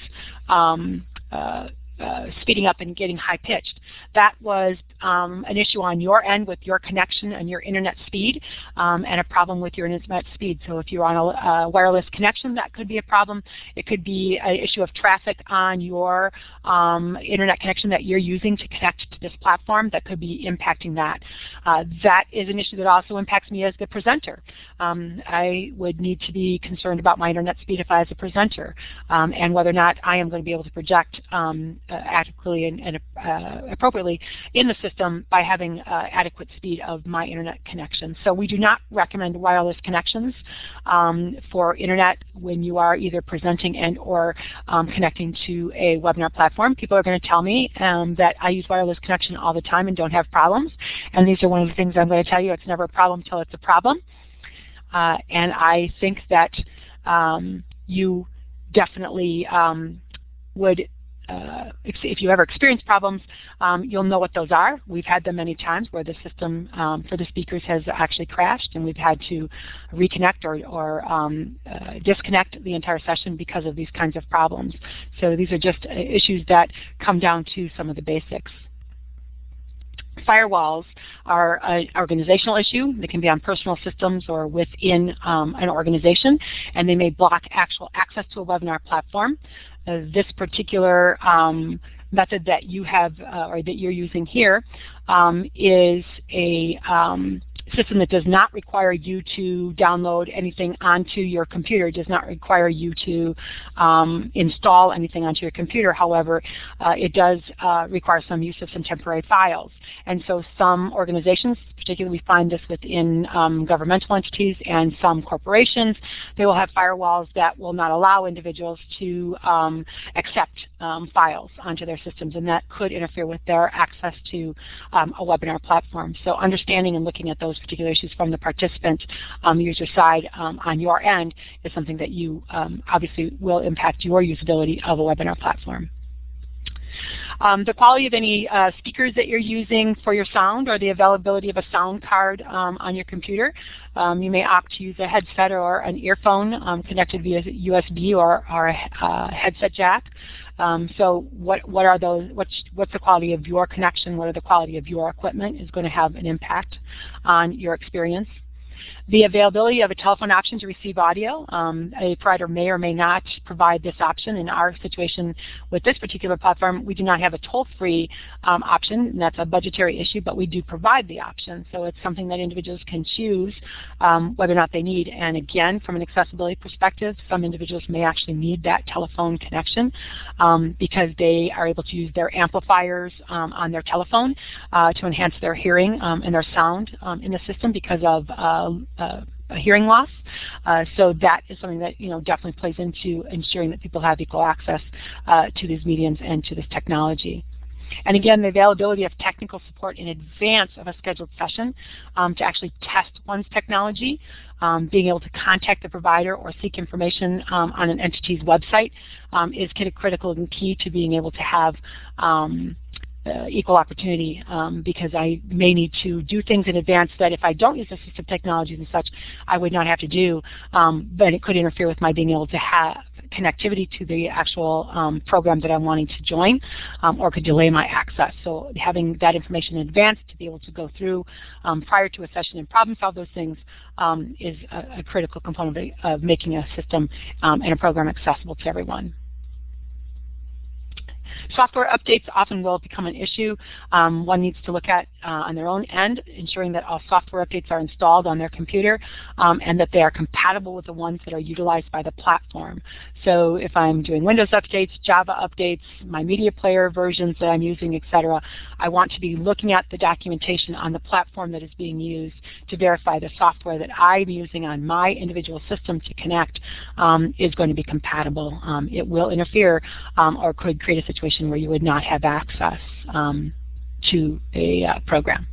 speeding up and getting high-pitched. That was an issue on your end with your connection and your internet speed, and a problem with your internet speed. So if you're on a wireless connection, that could be a problem. It could be an issue of traffic on your internet connection that you're using to connect to this platform that could be impacting that. That is an issue that also impacts me as the presenter. I would need to be concerned about my internet speed if I was a presenter, and whether or not I am going to be able to project adequately and appropriately in the system by having adequate speed of my internet connection. So we do not recommend wireless connections for internet when you are either presenting and or connecting to a webinar platform. People are going to tell me that I use wireless connection all the time and don't have problems, and these are one of the things I'm going to tell you. It's never a problem until it's a problem, and I think that you definitely would, if you ever experience problems, you'll know what those are. We've had them many times where the system for the speakers has actually crashed, and we've had to reconnect or disconnect the entire session because of these kinds of problems. So these are just issues that come down to some of the basics. Firewalls are an organizational issue. They can be on personal systems or within an organization, and they may block actual access to a webinar platform. This particular method that you have or that you're using here is a system that does not require you to download anything onto your computer. It does not require you to install anything onto your computer. However, it does require some use of some temporary files. And so some organizations, particularly we find this within governmental entities and some corporations, they will have firewalls that will not allow individuals to accept files onto their systems, and that could interfere with their access to a webinar platform. So understanding and looking at those particular issues from the participant user side on your end is something that you obviously will impact your usability of a webinar platform. The quality of any speakers that you're using for your sound, or the availability of a sound card on your computer. You may opt to use a headset or an earphone connected via USB or a headset jack. So what are those? What's the quality of your connection? What are the quality of your equipment is going to have an impact on your experience. The availability of a telephone option to receive audio. A provider may or may not provide this option. In our situation with this particular platform, we do not have a toll-free option, and that's a budgetary issue, but we do provide the option. So it's something that individuals can choose whether or not they need. And again, from an accessibility perspective, some individuals may actually need that telephone connection because they are able to use their amplifiers on their telephone to enhance their hearing and their sound in the system because of a hearing loss. So that is something that definitely plays into ensuring that people have equal access to these mediums and to this technology. And again, the availability of technical support in advance of a scheduled session to actually test one's technology, being able to contact the provider or seek information on an entity's website is critical and key to being able to have equal opportunity because I may need to do things in advance that if I don't use assistive technologies and such, I would not have to do, but it could interfere with my being able to have connectivity to the actual program that I'm wanting to join or could delay my access. So having that information in advance to be able to go through prior to a session and problem solve those things is a critical component of making a system and a program accessible to everyone. Software updates often will become an issue. One needs to look at on their own end, ensuring that all software updates are installed on their computer and that they are compatible with the ones that are utilized by the platform. So if I'm doing Windows updates, Java updates, my media player versions that I'm using, etc., I want to be looking at the documentation on the platform that is being used to verify the software that I'm using on my individual system to connect is going to be compatible. It will interfere or could create a situation where you would not have access to a program.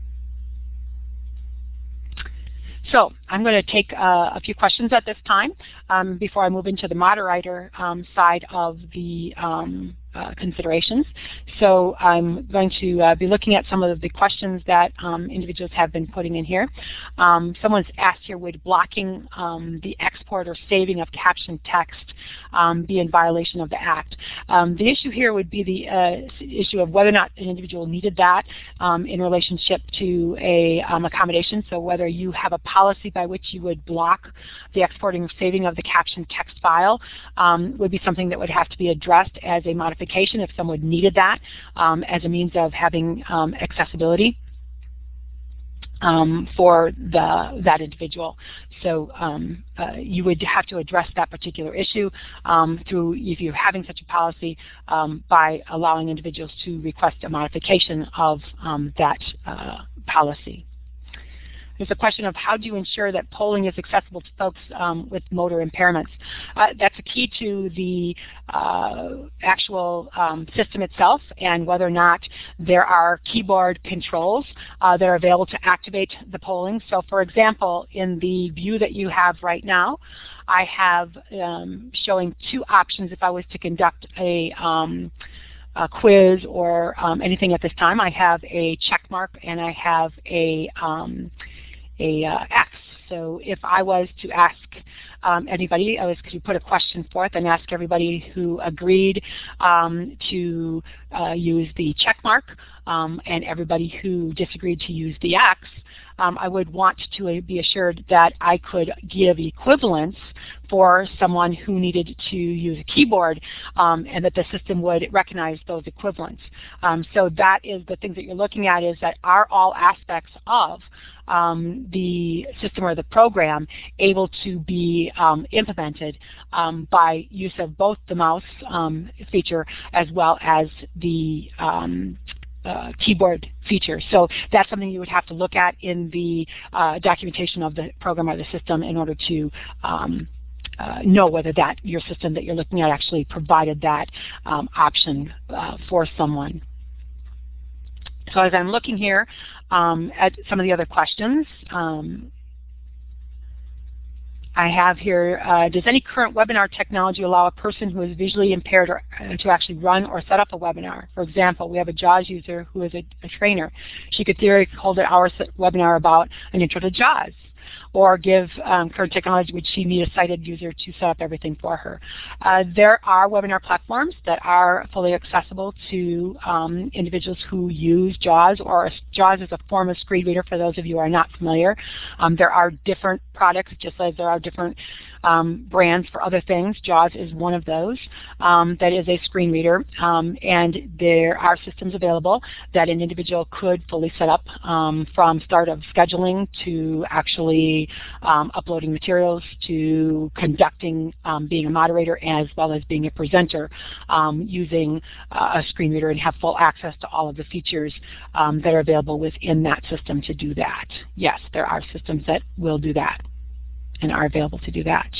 So I'm going to take a few questions at this time before I move into the moderator side of the considerations. So I'm going to be looking at some of the questions that individuals have been putting in here. Someone's asked here, would blocking the export or saving of captioned text be in violation of the Act? The issue here would be the issue of whether or not an individual needed that in relationship to a accommodation. So whether you have a policy by which you would block the exporting or saving of the captioned text file would be something that would have to be addressed as a modification if someone needed that as a means of having accessibility for that individual. So you would have to address that particular issue through, if you're having such a policy, by allowing individuals to request a modification of that policy. There's a question of how do you ensure that polling is accessible to folks with motor impairments. That's a key to the actual system itself and whether or not there are keyboard controls that are available to activate the polling. So for example, in the view that you have right now, I have showing two options if I was to conduct a quiz or anything at this time. I have a check mark and I have a X So if I was to ask anybody, I was to put a question forth and ask everybody who agreed to use the check mark and everybody who disagreed to use the X, I would want to be assured that I could give equivalence for someone who needed to use a keyboard and that the system would recognize those equivalents. So that is the things that you're looking at, is that are all aspects of the system or the program able to be implemented by use of both the mouse feature as well as the keyboard feature. So that's something you would have to look at in the documentation of the program or the system in order to know whether that your system that you're looking at actually provided that option for someone. So as I'm looking here at some of the other questions, I have here, does any current webinar technology allow a person who is visually impaired to actually run or set up a webinar? For example, we have a JAWS user who is a trainer. She could theoretically hold an hour webinar about an intro to JAWS, or give current technology, would she need a sighted user to set up everything for her? There are webinar platforms that are fully accessible to individuals who use JAWS, or JAWS is a form of screen reader for those of you who are not familiar. There are different products, just as there are different brands for other things. JAWS is one of those that is a screen reader, and there are systems available that an individual could fully set up from start of scheduling to actually uploading materials to conducting, being a moderator, as well as being a presenter using a screen reader, and have full access to all of the features that are available within that system to do that. Yes, there are systems that will do that and are available to do that.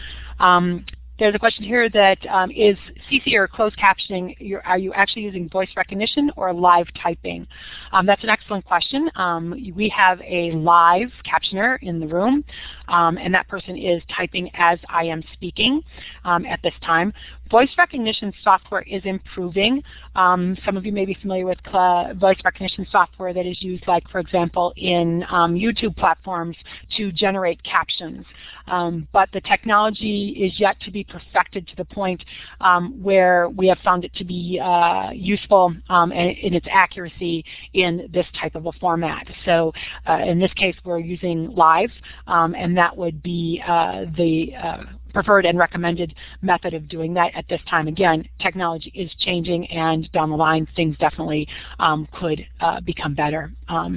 There's a question here that is CC or closed captioning, are you actually using voice recognition or live typing? That's an excellent question. We have a live captioner in the room, and that person is typing as I am speaking at this time. Voice recognition software is improving. Some of you may be familiar with voice recognition software that is used, like, for example, in YouTube platforms to generate captions. But the technology is yet to be perfected to the point where we have found it to be useful in its accuracy in this type of a format. So in this case, we're using live, and that would be the preferred and recommended method of doing that at this time. Again, technology is changing, and down the line, things definitely could become better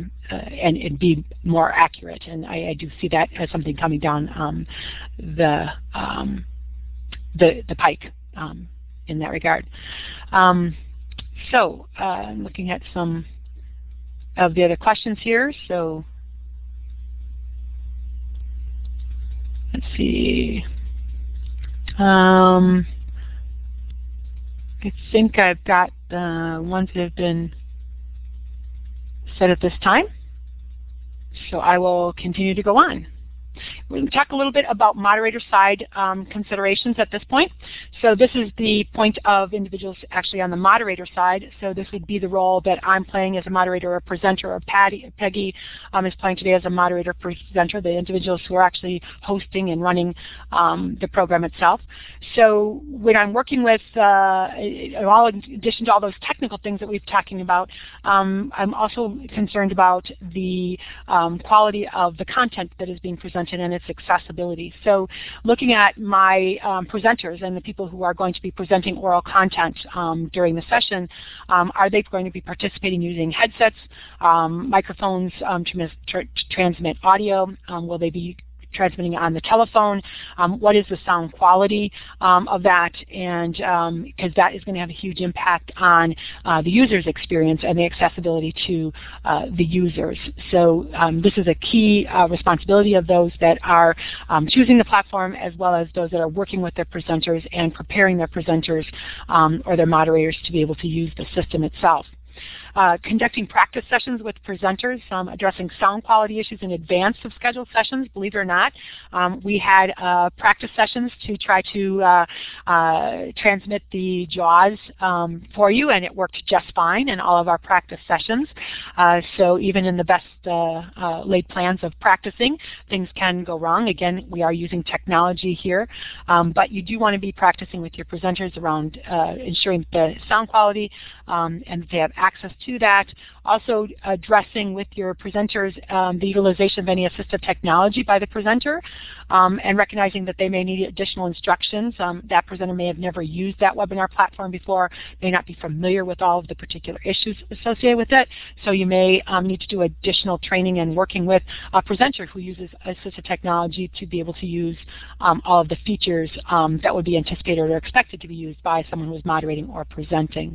and be more accurate. And I do see that as something coming down the pike in that regard. So I'm looking at some of the other questions here. So let's see. I think I've got the ones that have been said at this time, so I will continue to go on. We're going to talk a little bit about moderator side considerations at this point. So this is the point of individuals actually on the moderator side. So this would be the role that I'm playing as a moderator or presenter, or Peggy is playing today as a moderator presenter, the individuals who are actually hosting and running the program itself. So when I'm working with, in addition to all those technical things that we've talking about, I'm also concerned about the quality of the content that is being presented and its accessibility. So looking at my presenters and the people who are going to be presenting oral content during the session, are they going to be participating using headsets, microphones to transmit audio? Will they be transmitting on the telephone? What is the sound quality of that? And because that is going to have a huge impact on the user's experience and the accessibility to the users. So this is a key responsibility of those that are choosing the platform, as well as those that are working with their presenters and preparing their presenters or their moderators to be able to use the system itself. conducting practice sessions with presenters, addressing sound quality issues in advance of scheduled sessions. Believe it or not, we had practice sessions to try to transmit the JAWS for you, and it worked just fine in all of our practice sessions. So even in the best laid plans of practicing, things can go wrong. Again, we are using technology here, but you do want to be practicing with your presenters around ensuring the sound quality and they have access to that. Also addressing with your presenters the utilization of any assistive technology by the presenter and recognizing that they may need additional instructions. That presenter may have never used that webinar platform before, may not be familiar with all of the particular issues associated with it, so you may need to do additional training and working with a presenter who uses assistive technology to be able to use all of the features that would be anticipated or expected to be used by someone who is moderating or presenting.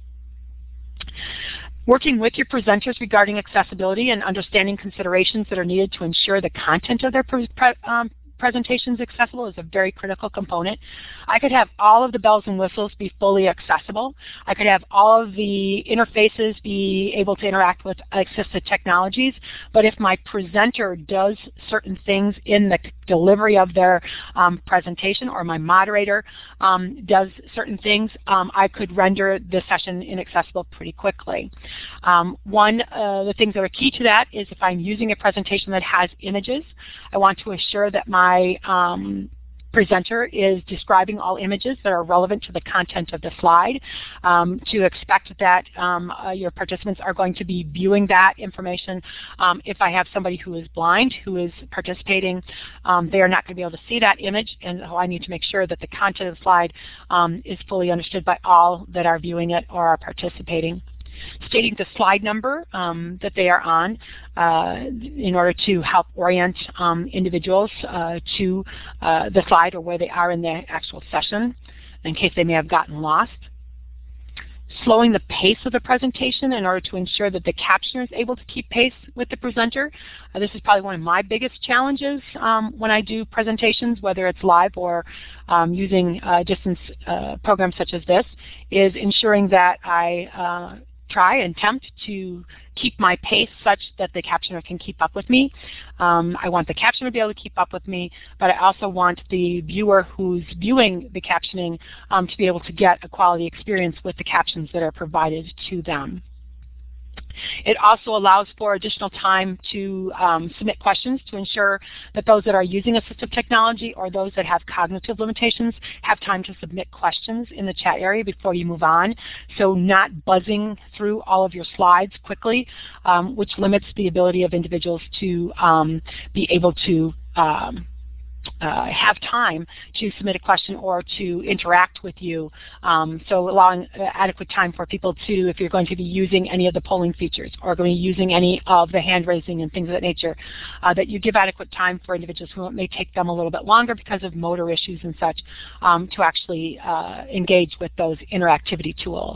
Working with your presenters regarding accessibility and understanding considerations that are needed to ensure the content of their presentations accessible is a very critical component. I could have all of the bells and whistles be fully accessible. I could have all of the interfaces be able to interact with assistive technologies, but if my presenter does certain things in the delivery of their presentation, or my moderator does certain things, I could render the session inaccessible pretty quickly. One of the things that are key to that is if I'm using a presentation that has images, I want to assure that my presenter is describing all images that are relevant to the content of the slide, to expect that your participants are going to be viewing that information. If I have somebody who is blind who is participating, they are not going to be able to see that image, and so I need to make sure that the content of the slide is fully understood by all that are viewing it or are participating. Stating the slide number that they are on in order to help orient individuals to the slide or where they are in the actual session in case they may have gotten lost. Slowing the pace of the presentation in order to ensure that the captioner is able to keep pace with the presenter. This is probably one of my biggest challenges when I do presentations, whether it's live or using distance programs such as this, is ensuring that I try and attempt to keep my pace such that the captioner can keep up with me. I want the captioner to be able to keep up with me, but I also want the viewer who's viewing the captioning to be able to get a quality experience with the captions that are provided to them. It also allows for additional time to submit questions to ensure that those that are using assistive technology or those that have cognitive limitations have time to submit questions in the chat area before you move on. So not buzzing through all of your slides quickly, which limits the ability of individuals to be able to have time to submit a question or to interact with you. So allowing adequate time for people to, if you're going to be using any of the polling features or going to be using any of the hand raising and things of that nature, that you give adequate time for individuals who it may take them a little bit longer because of motor issues and such to actually engage with those interactivity tools.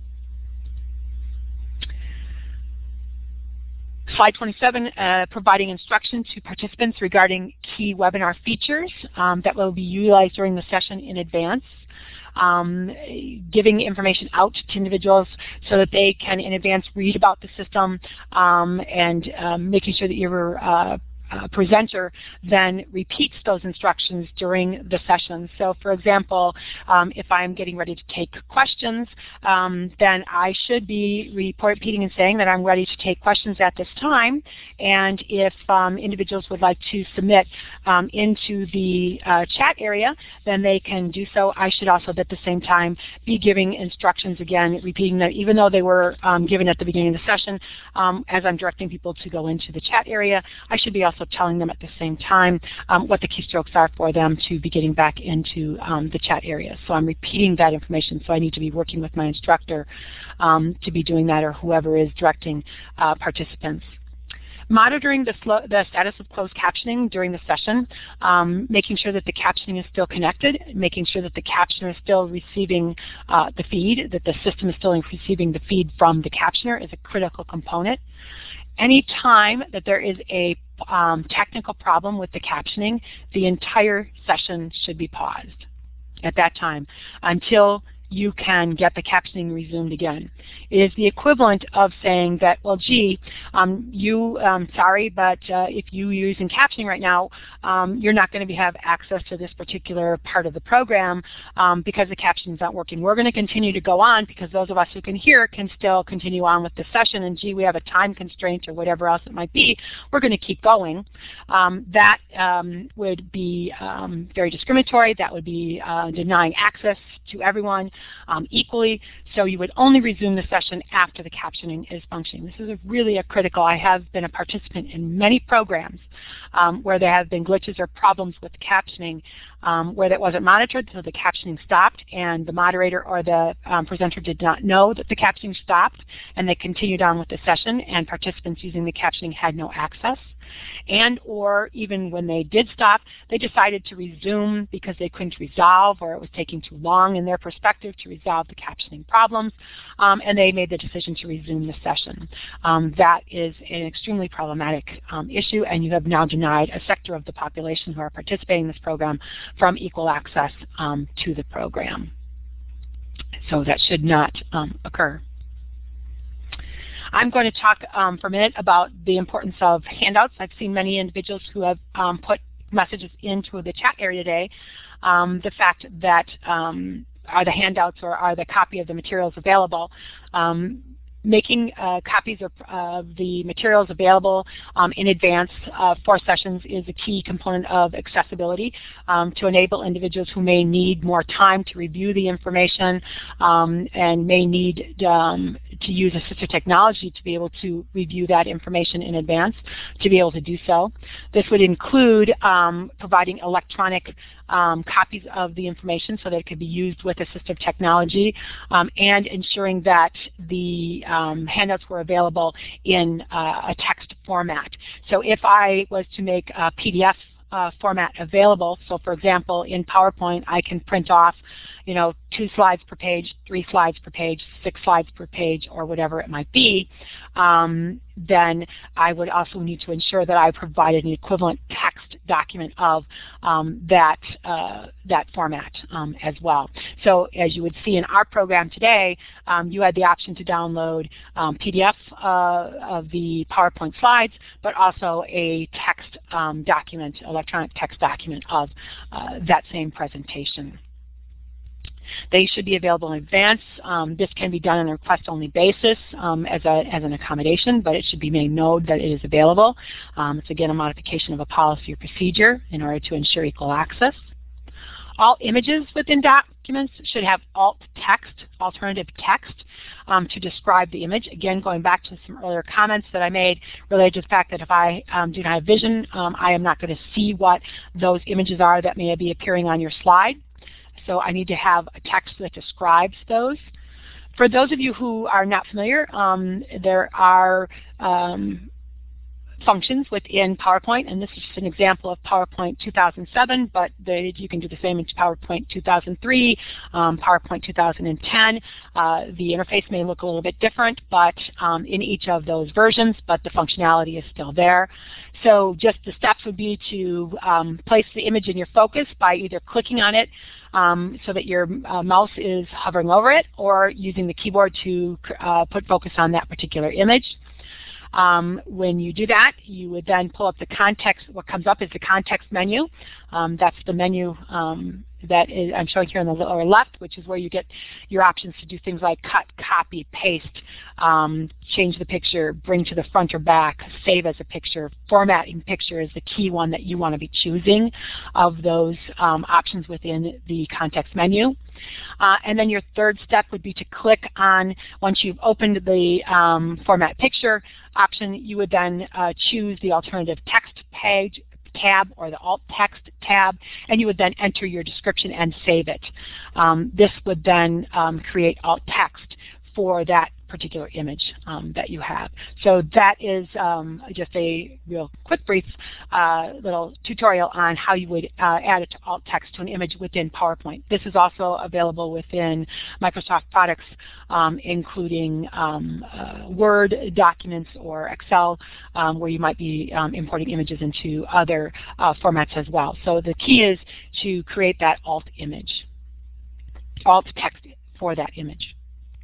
Slide 27, providing instruction to participants regarding key webinar features that will be utilized during the session in advance. Giving information out to individuals so that they can in advance read about the system and making sure that your presenter then repeats those instructions during the session. So for example, if I'm getting ready to take questions, then I should be repeating and saying that I'm ready to take questions at this time, and if individuals would like to submit into the chat area, then they can do so. I should also at the same time be giving instructions again, repeating them even though they were given at the beginning of the session. As I'm directing people to go into the chat area, I should be also telling them at the same time what the keystrokes are for them to be getting back into the chat area. So I'm repeating that information, so I need to be working with my instructor to be doing that, or whoever is directing participants. Monitoring the status of closed captioning during the session, making sure that the captioning is still connected, making sure that the captioner is still receiving the feed, that the system is still receiving the feed from the captioner is a critical component. Any time that there is a technical problem with the captioning, the entire session should be paused at that time until you can get the captioning resumed again. It is the equivalent of saying that, well, gee, sorry, but if you're using captioning right now, you're not going to have access to this particular part of the program because the captioning is not working. We're going to continue to go on because those of us who can hear can still continue on with the session, and gee, we have a time constraint or whatever else it might be, we're going to keep going. That would be very discriminatory. That would be denying access to everyone equally. So you would only resume the session after the captioning is functioning. This is really a critical. I have been a participant in many programs where there have been glitches or problems with captioning where that wasn't monitored, so the captioning stopped, and the moderator or the presenter did not know that the captioning stopped, and they continued on with the session, and participants using the captioning had no access. And or even when they did stop, they decided to resume because they couldn't resolve, or it was taking too long in their perspective to resolve the captioning problems, and they made the decision to resume the session. That is an extremely problematic issue, and you have now denied a sector of the population who are participating in this program from equal access to the program. So that should not occur. I'm going to talk for a minute about the importance of handouts. I've seen many individuals who have put messages into the chat area today. The fact that are the handouts or are the copy of the materials available. Making copies of the materials available in advance for sessions is a key component of accessibility to enable individuals who may need more time to review the information and may need to use assistive technology to be able to review that information in advance to be able to do so. This would include providing electronic copies of the information so that it could be used with assistive technology and ensuring that the handouts were available in a text format. So if I was to make a PDF format available, so for example in PowerPoint I can print off 2 slides per page, 3 slides per page, 6 slides per page, or whatever it might be, then I would also need to ensure that I provided an equivalent text document of that format as well. So as you would see in our program today, you had the option to download PDF of the PowerPoint slides, but also a text document, electronic text document of that same presentation. They should be available in advance. This can be done on a request-only basis as an accommodation, but it should be made known that it is available. It's again a modification of a policy or procedure in order to ensure equal access. All images within documents should have alt text, alternative text, to describe the image. Again, going back to some earlier comments that I made related to the fact that if I do not have vision, I am not going to see what those images are that may be appearing on your slide. So I need to have a text that describes those. For those of you who are not familiar, there are functions within PowerPoint, and this is just an example of PowerPoint 2007, but you can do the same in PowerPoint 2003, PowerPoint 2010. The interface may look a little bit different, but in each of those versions, but the functionality is still there. So just the steps would be to place the image in your focus by either clicking on it so that your mouse is hovering over it, or using the keyboard to put focus on that particular image. When you do that, you would then pull up the context. What comes up is the context menu. That's the menu that I'm showing here on the lower left, which is where you get your options to do things like cut, copy, paste, change the picture, bring to the front or back, save as a picture. Formatting picture is the key one that you want to be choosing of those options within the context menu. And then your third step would be to click on, once you've opened the format picture option, you would then choose the alternative text page tab or the alt text tab, and you would then enter your description and save it. This would then create alt text for that particular image that you have. So that is just a real quick brief little tutorial on how you would add it to alt text to an image within PowerPoint. This is also available within Microsoft products, including Word documents or Excel, where you might be importing images into other formats as well. So the key is to create that alt image, alt text for that image.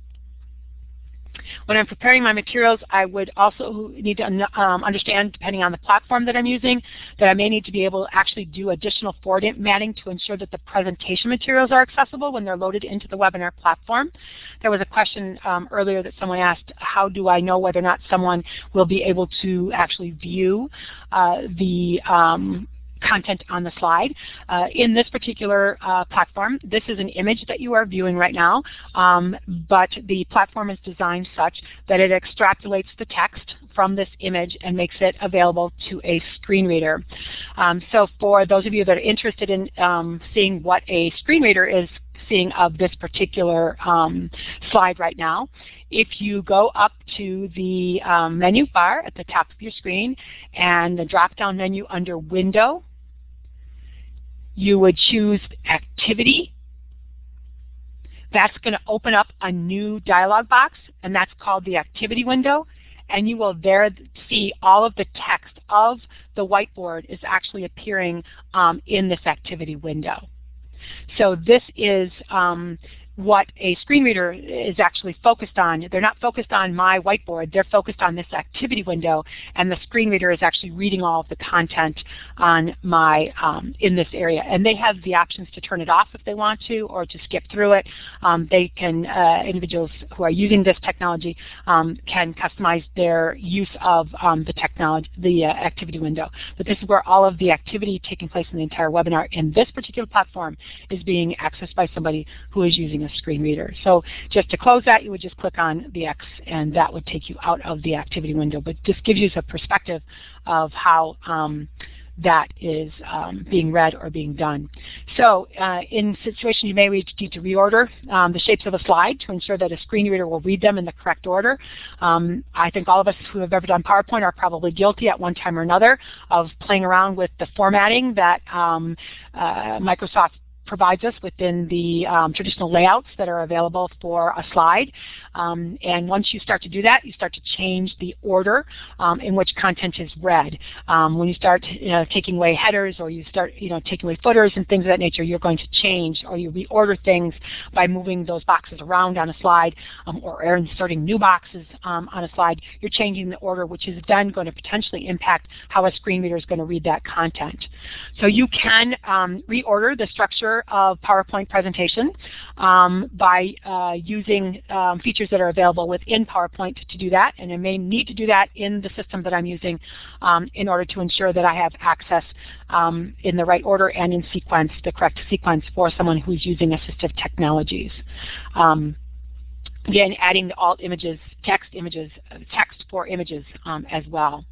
When I'm preparing my materials, I would also need to understand, depending on the platform that I'm using, that I may need to be able to actually do additional formatting to ensure that the presentation materials are accessible when they're loaded into the webinar platform. There was a question earlier that someone asked, how do I know whether or not someone will be able to actually view the content on the slide. In this particular platform, this is an image that you are viewing right now, but the platform is designed such that it extrapolates the text from this image and makes it available to a screen reader. So for those of you that are interested in seeing what a screen reader is seeing of this particular slide right now, if you go up to the menu bar at the top of your screen and the drop-down menu under Window, you would choose Activity. That's going to open up a new dialog box, and that's called the Activity window. And you will there see all of the text of the whiteboard is actually appearing in this Activity window. So this is what a screen reader is actually focused on. They're not focused on my whiteboard, they're focused on this activity window, and the screen reader is actually reading all of the content on my in this area. And they have the options to turn it off if they want to, or to skip through it. They can, individuals who are using this technology can customize their use of the technology, the activity window. But this is where all of the activity taking place in the entire webinar in this particular platform is being accessed by somebody who is using a screen reader. So just to close that, you would just click on the X, and that would take you out of the activity window. But just gives you a perspective of how that is being read or being done. So in situations you may need to reorder the shapes of a slide to ensure that a screen reader will read them in the correct order. I think all of us who have ever done PowerPoint are probably guilty at one time or another of playing around with the formatting that Microsoft provides us within the traditional layouts that are available for a slide. And once you start to do that, you start to change the order in which content is read. When you start taking away headers, or you start taking away footers and things of that nature, you're going to change, or you reorder things by moving those boxes around on a slide, or inserting new boxes on a slide. You're changing the order, which is then going to potentially impact how a screen reader is going to read that content. So you can reorder the structure of PowerPoint presentation by using features that are available within PowerPoint to do that, and I may need to do that in the system that I'm using in order to ensure that I have access in the right order and in sequence, the correct sequence for someone who's using assistive technologies. Again, adding the alt images, text for images as well.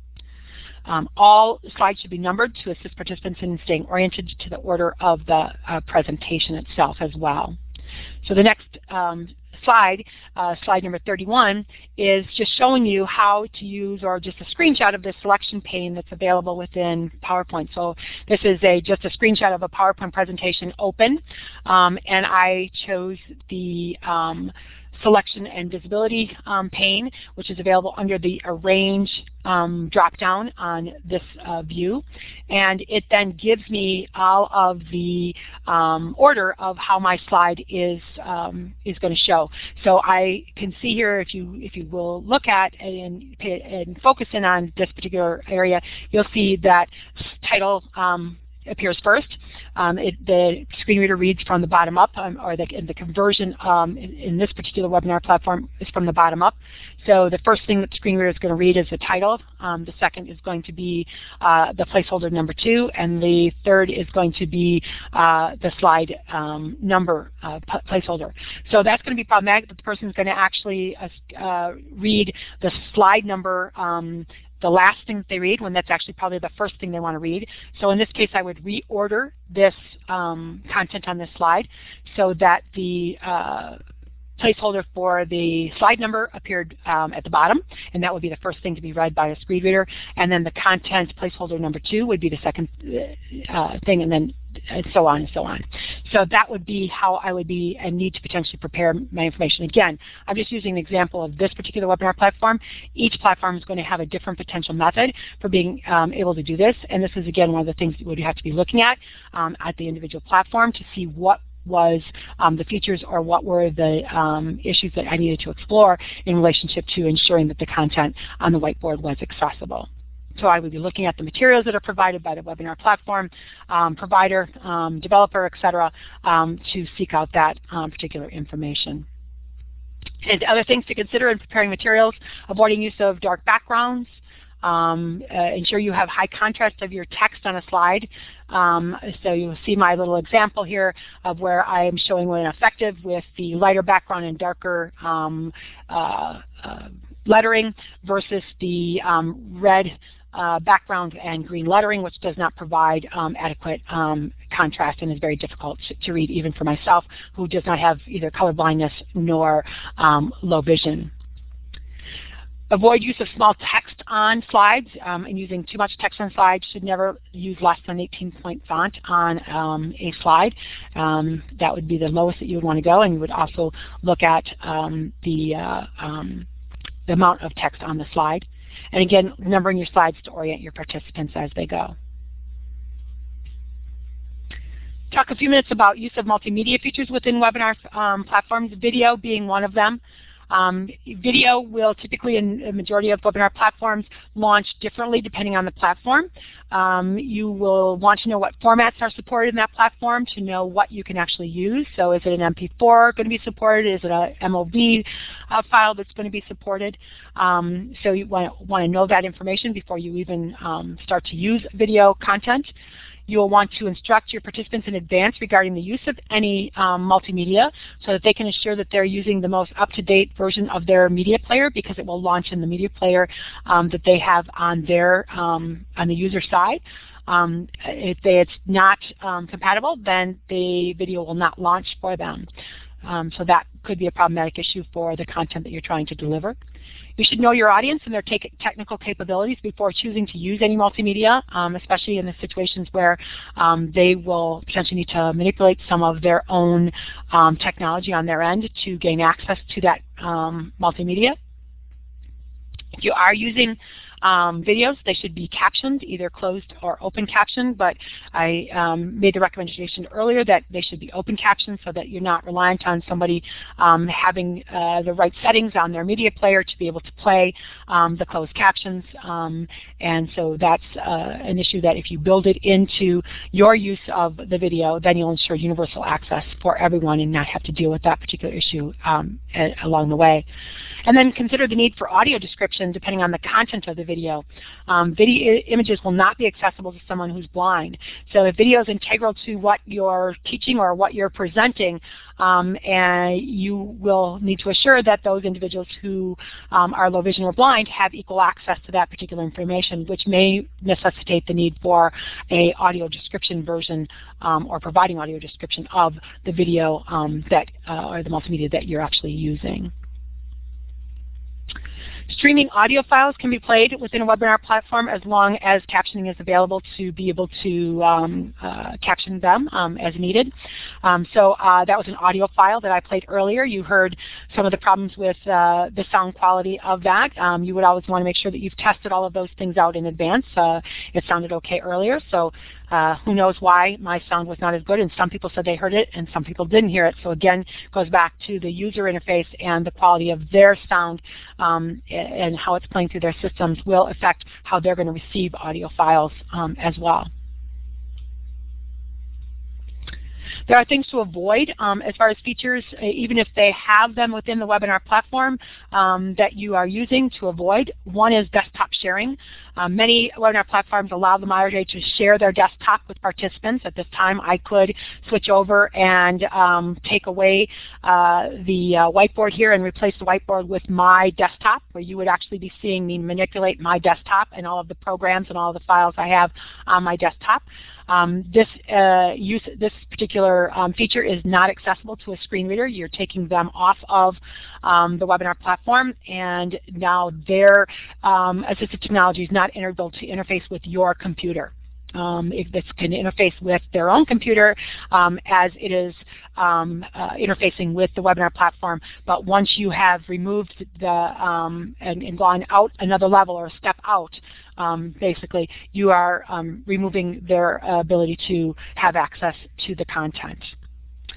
All slides should be numbered to assist participants in staying oriented to the order of the presentation itself as well. So the next slide, slide number 31, is just showing you how to use, or just a screenshot of the selection pane that's available within PowerPoint. So this is just a screenshot of a PowerPoint presentation open, and I chose the selection and visibility pane, which is available under the Arrange drop-down on this view, and it then gives me all of the order of how my slide is going to show. So I can see here, if you will look at and focus in on this particular area, you'll see that title appears first. The screen reader reads from the bottom up, or the conversion in this particular webinar platform is from the bottom up. So the first thing that the screen reader is going to read is the title. The second is going to be the placeholder number 2, and the third is going to be the slide number placeholder. So that's going to be problematic, that the person is going to actually read the slide number the last thing that they read, when that's actually probably the first thing they want to read. So in this case, I would reorder this content on this slide so that the placeholder for the slide number appeared at the bottom, and that would be the first thing to be read by a screen reader. And then the content placeholder number 2 would be the second thing, and then so on and so on. So that would be how I would be and need to potentially prepare my information. Again, I'm just using an example of this particular webinar platform. Each platform is going to have a different potential method for being able to do this, and this is again one of the things that we have to be looking at the individual platform to see what was the features or what were the issues that I needed to explore in relationship to ensuring that the content on the whiteboard was accessible. So I would be looking at the materials that are provided by the webinar platform, provider, developer, etc., to seek out that particular information. And other things to consider in preparing materials: avoiding use of dark backgrounds, ensure you have high contrast of your text on a slide. So you'll see my little example here of where I am showing an effective with the lighter background and darker lettering versus the red background and green lettering, which does not provide adequate contrast and is very difficult to read even for myself, who does not have either color blindness nor low vision. Avoid use of small text on slides, and using too much text on slides. Should never use less than 18-point font on a slide. That would be the lowest that you would want to go, and you would also look at the amount of text on the slide. And again, numbering your slides to orient your participants as they go. Talk a few minutes about use of multimedia features within webinar platforms, video being one of them. Video will typically, in a majority of webinar platforms, launch differently depending on the platform. You will want to know what formats are supported in that platform to know what you can actually use. So is it an MP4 going to be supported? Is it a MOV file that's going to be supported? So you want to know that information before you even start to use video content. You will want to instruct your participants in advance regarding the use of any multimedia so that they can ensure that they're using the most up-to-date version of their media player, because it will launch in the media player that they have on their on the user side. If it's not compatible, then the video will not launch for them. So that could be a problematic issue for the content that you're trying to deliver. You should know your audience and their technical capabilities before choosing to use any multimedia, especially in the situations where they will potentially need to manipulate some of their own technology on their end to gain access to that multimedia. If you are using videos, they should be captioned, either closed or open captioned, but I made the recommendation earlier that they should be open captioned so that you're not reliant on somebody having the right settings on their media player to be able to play the closed captions. And so that's an issue that if you build it into your use of the video, then you'll ensure universal access for everyone and not have to deal with that particular issue along the way. And then consider the need for audio description depending on the content of the video. Video images will not be accessible to someone who's blind. So if video is integral to what you're teaching or what you're presenting, and you will need to assure that those individuals who are low vision or blind have equal access to that particular information, which may necessitate the need for a audio description version or providing audio description of the video that or the multimedia that you're actually using. Streaming audio files can be played within a webinar platform as long as captioning is available to be able to caption them as needed. So that was an audio file that I played earlier. You heard some of the problems with the sound quality of that. You would always want to make sure that you've tested all of those things out in advance. It sounded okay earlier, so who knows why my sound was not as good, and some people said they heard it and some people didn't hear it. So again, it goes back to the user interface and the quality of their sound and how it's playing through their systems will affect how they're going to receive audio files as well. There are things to avoid as far as features, even if they have them within the webinar platform that you are using to avoid. One is desktop sharing. Many webinar platforms allow the moderator to share their desktop with participants. At this time, I could switch over and take away the whiteboard here and replace the whiteboard with my desktop, where you would actually be seeing me manipulate my desktop and all of the programs and all of the files I have on my desktop. This particular feature is not accessible to a screen reader. You're taking them off of the webinar platform, and now their assistive technology is not integral to interface with your computer. If this can interface with their own computer as it is interfacing with the webinar platform, but once you have removed the and gone out another level or a step out, basically you are removing their ability to have access to the content.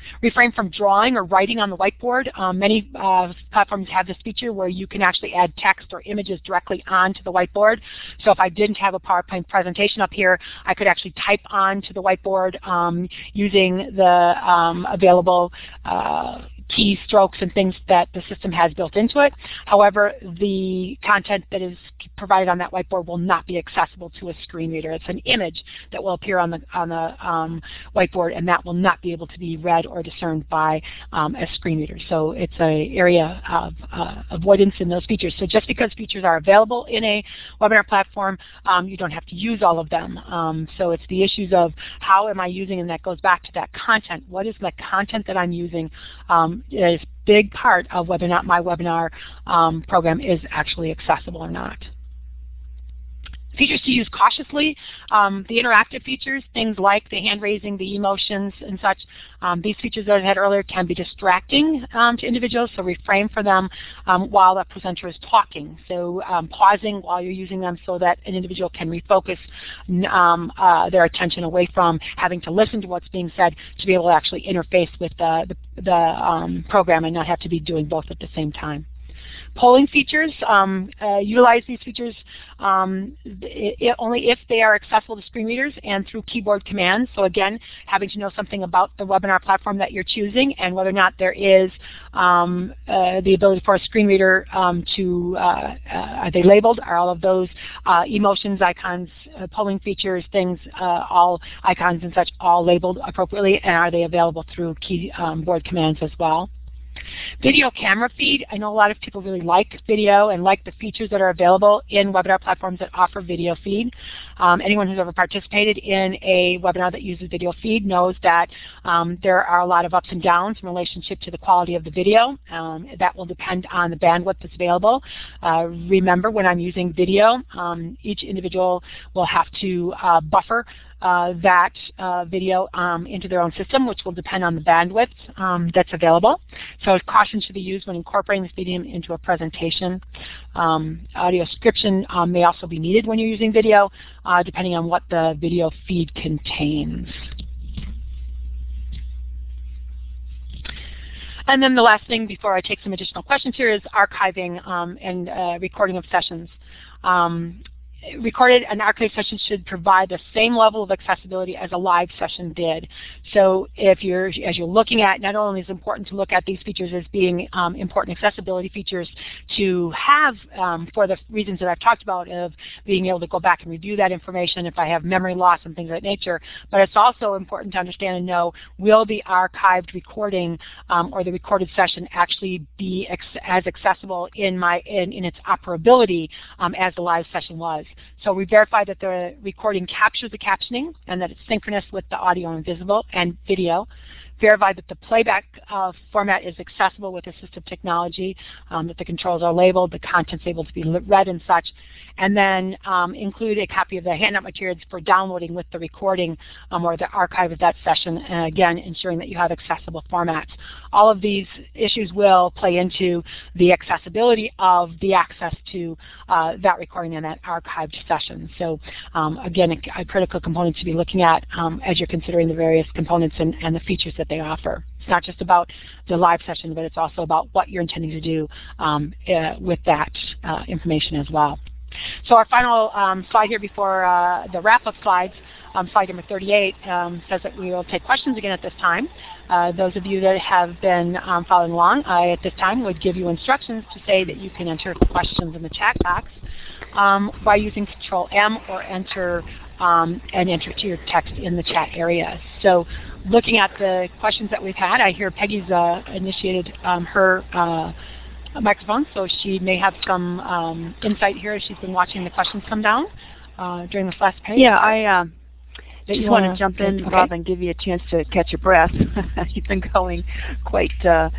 Refrain from drawing or writing on the whiteboard. Many platforms have this feature where you can actually add text or images directly onto the whiteboard. So if I didn't have a PowerPoint presentation up here, I could actually type onto the whiteboard using the available keystrokes and things that the system has built into it. However, the content that is provided on that whiteboard will not be accessible to a screen reader. It's an image that will appear on the whiteboard, and that will not be able to be read or discerned by a screen reader. So it's an area of avoidance in those features. So just because features are available in a webinar platform, you don't have to use all of them. So it's the issues of how am I using, and that goes back to that content. What is the content that I'm using? Is a big part of whether or not my webinar program is actually accessible or not. Features to use cautiously, the interactive features, things like the hand raising, the emotions and such, these features that I had earlier can be distracting to individuals, so refrain from them while the presenter is talking. So pausing while you're using them so that an individual can refocus their attention away from having to listen to what's being said to be able to actually interface with the program and not have to be doing both at the same time. Polling features, utilize these features only if they are accessible to screen readers and through keyboard commands. So again, having to know something about the webinar platform that you're choosing and whether or not there is the ability for a screen reader to, are they labeled? Are all of those emotions, icons, polling features, things, all icons and such all labeled appropriately, and are they available through keyboard commands as well? Video camera feed. I know a lot of people really like video and like the features that are available in webinar platforms that offer video feed. Anyone who's ever participated in a webinar that uses video feed knows that there are a lot of ups and downs in relationship to the quality of the video. That will depend on the bandwidth that's available. Remember, when I'm using video, each individual will have to buffer that video into their own system, which will depend on the bandwidth that's available. So caution should be used when incorporating this video into a presentation. Audio description may also be needed when you're using video, depending on what the video feed contains. And then the last thing before I take some additional questions here is archiving and recording of sessions. Recorded and archived sessions should provide the same level of accessibility as a live session did. So as you're looking at, not only is it important to look at these features as being important accessibility features to have for the reasons that I've talked about of being able to go back and review that information if I have memory loss and things of that nature, but it's also important to understand and know, will the archived recording or the recorded session actually be as accessible in its operability as the live session was. So we verify that the recording captures the captioning and that it's synchronous with the audio and video. Verify that the playback format is accessible with assistive technology, that the controls are labeled, the content's able to be read and such, and then include a copy of the handout materials for downloading with the recording or the archive of that session, and again, ensuring that you have accessible formats. All of these issues will play into the accessibility of the access to that recording and that archived session. So again, a critical component to be looking at as you're considering the various components and the features that they offer. It's not just about the live session, but it's also about what you're intending to do with that information as well. So our final slide here before the wrap-up slides, slide number 38, says that we will take questions again at this time. Those of you that have been following along, I at this time would give you instructions to say that you can enter questions in the chat box by using Control-M or enter to your text in the chat area. So looking at the questions that we've had, I hear Peggy's initiated her microphone, so she may have some insight here as she's been watching the questions come down during this last page. Yeah, I just want to jump in, okay, Rob, and give you a chance to catch your breath. You've been going quite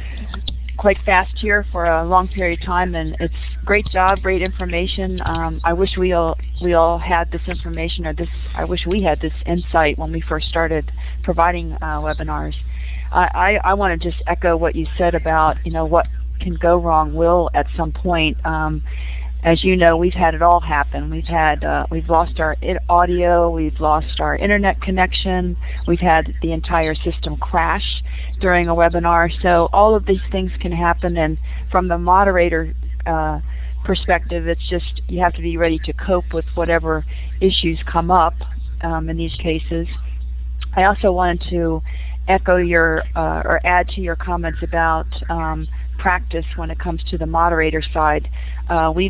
fast here for a long period of time, and it's great job, great information. I wish we all had this information, or I wish we had this insight when we first started providing webinars. I want to just echo what you said about what can go wrong will at some point. as you know, we've had it all happen. We've lost our audio, we've lost our internet connection, we've had the entire system crash during a webinar. So all of these things can happen, and from the moderator perspective, it's just you have to be ready to cope with whatever issues come up in these cases. I also wanted to echo your or add to your comments about practice when it comes to the moderator side. We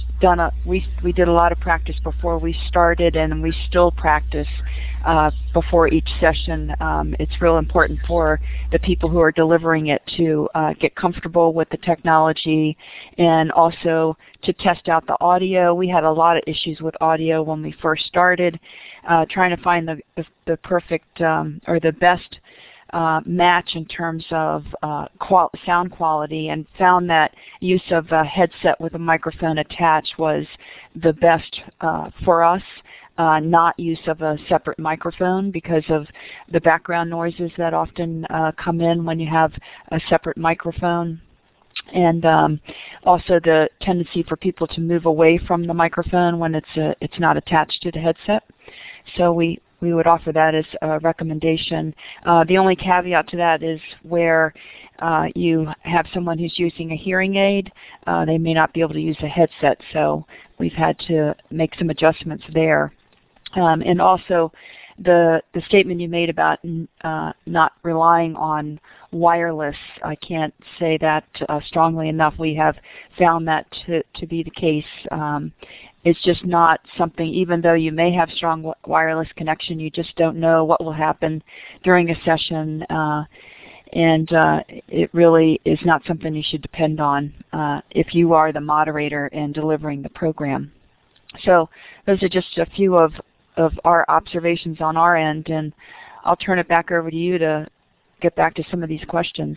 did a lot of practice before we started, and we still practice before each session. It's real important for the people who are delivering it to get comfortable with the technology and also to test out the audio. We had a lot of issues with audio when we first started, trying to find the perfect or the best match in terms of sound quality, and found that use of a headset with a microphone attached was the best for us, not use of a separate microphone because of the background noises that often come in when you have a separate microphone. And also the tendency for people to move away from the microphone when it's not attached to the headset. So we would offer that as a recommendation. The only caveat to that is where you have someone who's using a hearing aid, they may not be able to use a headset, so we've had to make some adjustments there. And also the statement you made about not relying on wireless, I can't say that strongly enough. We have found that to be the case. It's just not something, even though you may have strong wireless connection, you just don't know what will happen during a session, and it really is not something you should depend on if you are the moderator and delivering the program. So those are just a few of our observations on our end, and I'll turn it back over to you to get back to some of these questions.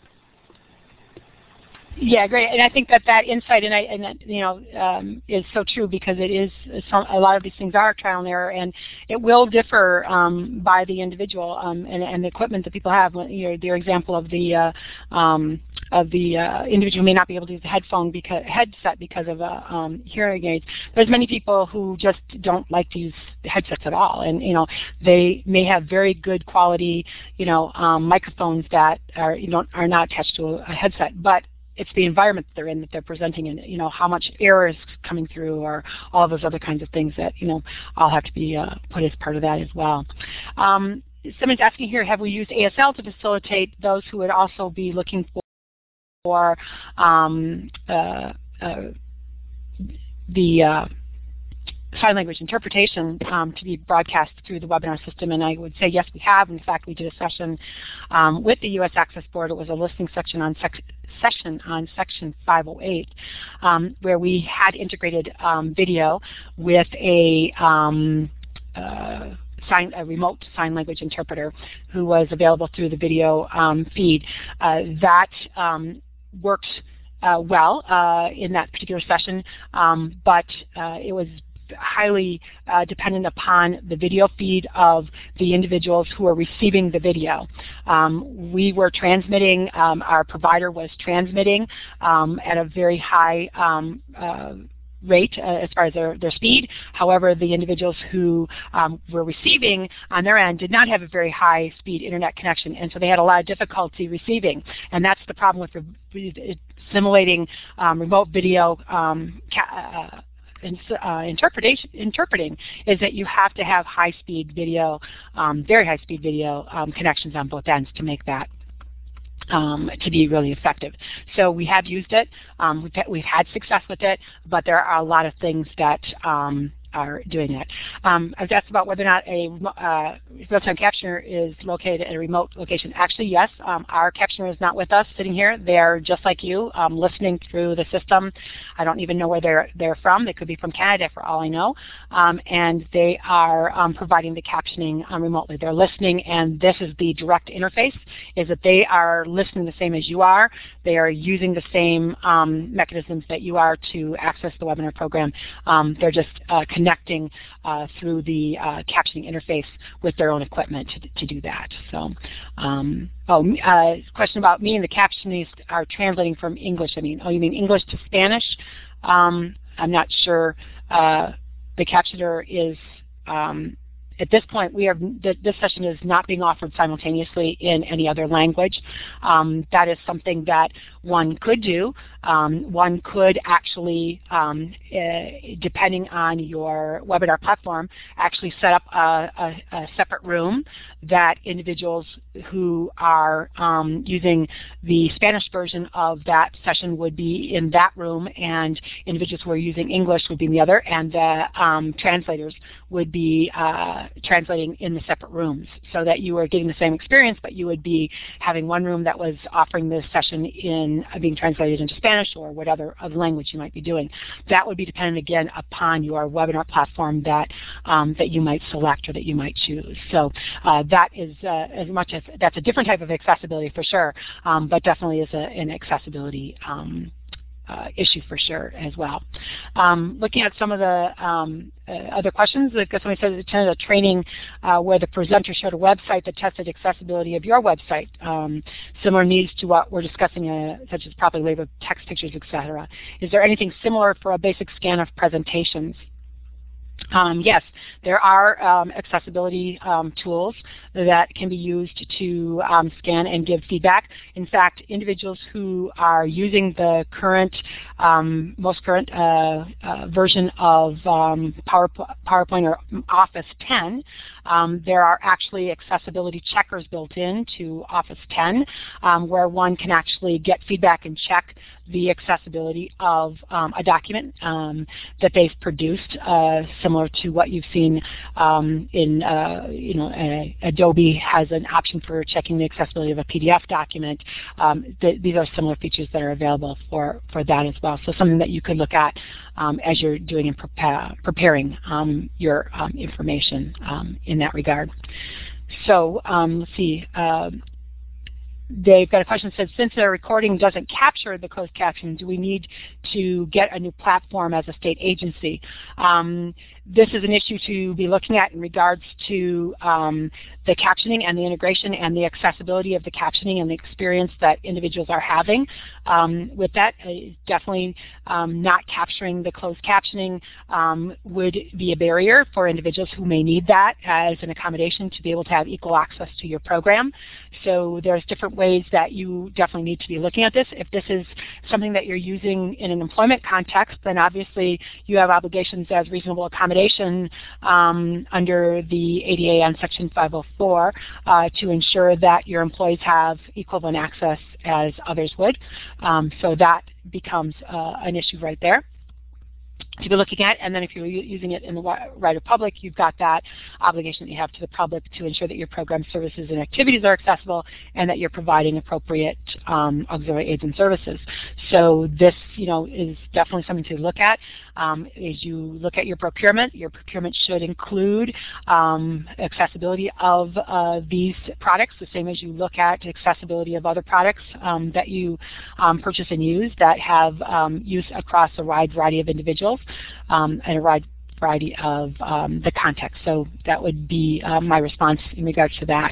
Yeah, great, and I think that insight is so true, because it is a lot of these things are trial and error, and it will differ by the individual and the equipment that people have. Your example of the individual who may not be able to use a headset because of hearing aids. There's many people who just don't like to use headsets at all, and they may have very good quality microphones that are not attached to a headset, but it's the environment that they're in that they're presenting in, how much air is coming through, or all of those other kinds of things that, all have to be put as part of that as well. Someone's asking here, have we used ASL to facilitate those who would also be looking for the sign language interpretation to be broadcast through the webinar system? And I would say yes, we have. In fact, we did a session with the U.S. Access Board. It was a listening section on Section 508, where we had integrated video with a remote sign language interpreter who was available through the video feed. That worked well in that particular session, but it was highly dependent upon the video feed of the individuals who are receiving the video. We were transmitting, our provider was transmitting at a very high rate as far as their speed. However, the individuals who were receiving on their end did not have a very high speed internet connection, and so they had a lot of difficulty receiving. And that's the problem with simulating remote video interpreting, is that you have to have high-speed video, very high-speed video connections on both ends to make that to be really effective. So we have used it. We've had success with it, but there are a lot of things that are doing it. I was asked about whether or not a real-time captioner is located at a remote location. Actually, yes. Our captioner is not with us sitting here. They're just like you, listening through the system. I don't even know where they're from. They could be from Canada for all I know. And they are providing the captioning remotely. They're listening, and this is the direct interface, is that they are listening the same as you are. They are using the same mechanisms that you are to access the webinar program. They're just connecting through the captioning interface with their own equipment to do that. So, question about me and the captionists are translating from English. You mean English to Spanish? I'm not sure the captioner is, at this point, this session is not being offered simultaneously in any other language. That is something that one could do. One could actually, depending on your webinar platform, actually set up a separate room that individuals who are using the Spanish version of that session would be in that room, and individuals who are using English would be in the other, and the translators would be translating in the separate rooms, so that you are getting the same experience, but you would be having one room that was offering this session in being translated into Spanish or whatever other language you might be doing. That would be dependent again upon your webinar platform that that you might select or that you might choose. So that is as much as that's a different type of accessibility for sure, but definitely is an accessibility issue for sure as well. Looking at some of the other questions, like somebody says, attended a training where the presenter showed a website that tested accessibility of your website, similar needs to what we're discussing, such as properly labeled text, pictures, etc. Is there anything similar for a basic scan of presentations? Yes, there are accessibility tools that can be used to scan and give feedback. In fact, individuals who are using the current, most current version of PowerPoint or Office 10, there are actually accessibility checkers built in to Office 10 where one can actually get feedback and check the accessibility of a document that they've produced, similar to what you've seen in, Adobe has an option for checking the accessibility of a PDF document. These are similar features that are available for that as well. So something that you could look at as you're doing and preparing your information in that regard. So let's see. They've got a question that says, since the recording doesn't capture the closed caption, do we need to get a new platform as a state agency? This is an issue to be looking at in regards to the captioning and the integration and the accessibility of the captioning and the experience that individuals are having. With that, definitely not capturing the closed captioning would be a barrier for individuals who may need that as an accommodation to be able to have equal access to your program. So there's different ways that you definitely need to be looking at this. If this is something that you're using in an employment context, then obviously you have obligations as reasonable accommodation under the ADA and Section 504 to ensure that your employees have equivalent access as others would. So that becomes an issue right there to be looking at. And then if you're using it in the wider public, you've got that obligation that you have to the public to ensure that your program services and activities are accessible and that you're providing appropriate auxiliary aids and services. So this, is definitely something to look at. As you look at your procurement should include accessibility of these products, the same as you look at accessibility of other products that you purchase and use that have use across a wide variety of individuals and a wide variety of the context. So that would be my response in regards to that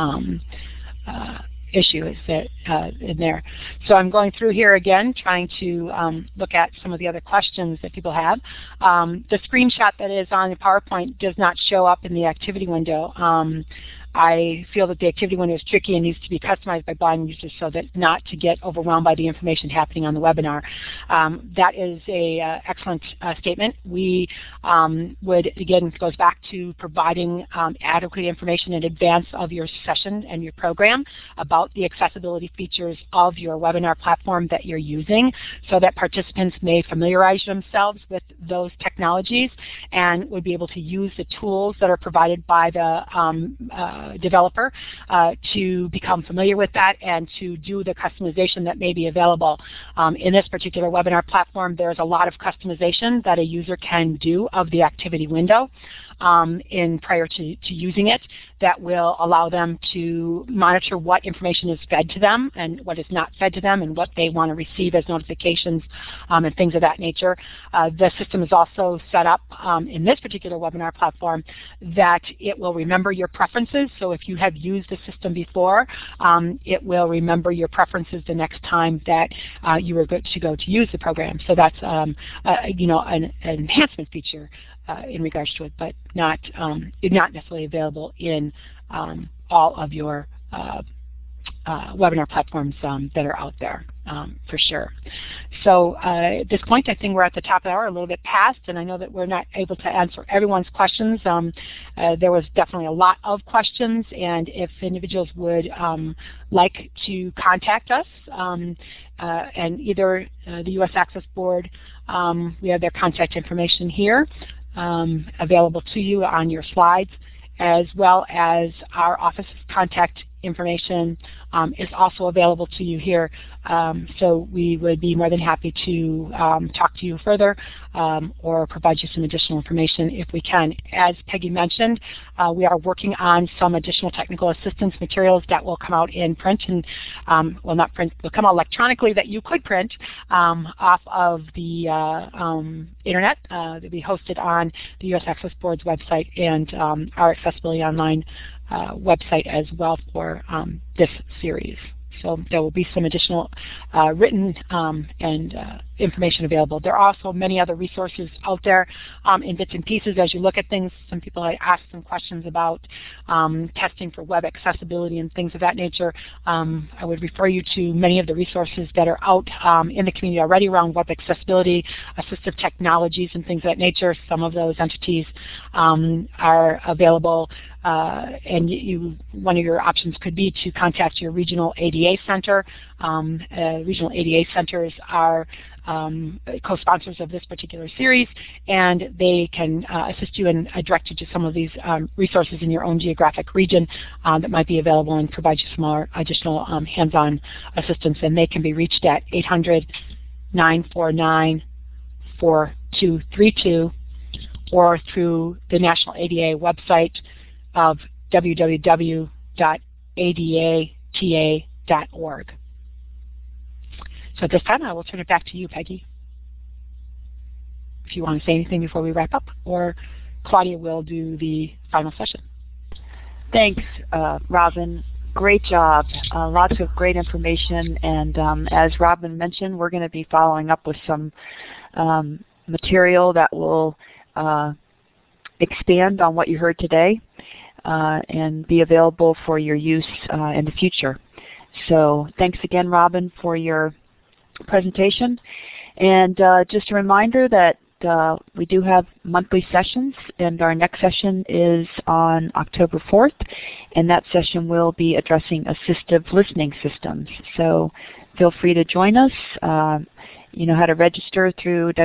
issue is that in there. So I'm going through here again, trying to look at some of the other questions that people have. The screenshot that is on the PowerPoint does not show up in the activity window. I feel that the activity window is tricky and needs to be customized by blind users so that not to get overwhelmed by the information happening on the webinar. That is an excellent statement. We would, again, it goes back to providing adequate information in advance of your session and your program about the accessibility features of your webinar platform that you're using so that participants may familiarize themselves with those technologies and would be able to use the tools that are provided by the developer to become familiar with that and to do the customization that may be available. In this particular webinar platform, there's a lot of customization that a user can do of the activity window prior to using it that will allow them to monitor what information is fed to them and what is not fed to them and what they want to receive as notifications and things of that nature. The system is also set up in this particular webinar platform that it will remember your preferences So if you have used the system before, it will remember your preferences the next time that you were good to go to use the program. So that's an enhancement feature in regards to it, but not necessarily available in all of your webinar platforms that are out there, for sure. So at this point, I think we're at the top of the hour, a little bit past, and I know that we're not able to answer everyone's questions. There was definitely a lot of questions, and if individuals would like to contact us, and either the U.S. Access Board, we have their contact information here available to you on your slides, as well as our office contact information is also available to you here. So we would be more than happy to talk to you further or provide you some additional information if we can. As Peggy mentioned, we are working on some additional technical assistance materials that will come out in print, and well, not print, will come out electronically that you could print off of the internet. They'll be hosted on the U.S. Access Board's website and our Accessibility Online website as well for this series. So there will be some additional written and information available. There are also many other resources out there in bits and pieces as you look at things. Some people asked some questions about testing for web accessibility and things of that nature. I would refer you to many of the resources that are out in the community already around web accessibility, assistive technologies, and things of that nature. Some of those entities are available, and one of your options could be to contact your regional ADA center. Regional ADA centers are co-sponsors of this particular series, and they can assist you and direct you to some of these resources in your own geographic region that might be available and provide you some more additional hands-on assistance. And they can be reached at 800-949-4232 or through the National ADA website of www.adata.org. So at this time, I will turn it back to you, Peggy, if you want to say anything before we wrap up, or Claudia will do the final session. Thanks, Robin. Great job. Lots of great information, and as Robin mentioned, we're going to be following up with some material that will expand on what you heard today and be available for your use in the future. So thanks again, Robin, for your presentation. And just a reminder that we do have monthly sessions, and our next session is on October 4th, and that session will be addressing assistive listening systems. So feel free to join us. You know how to register through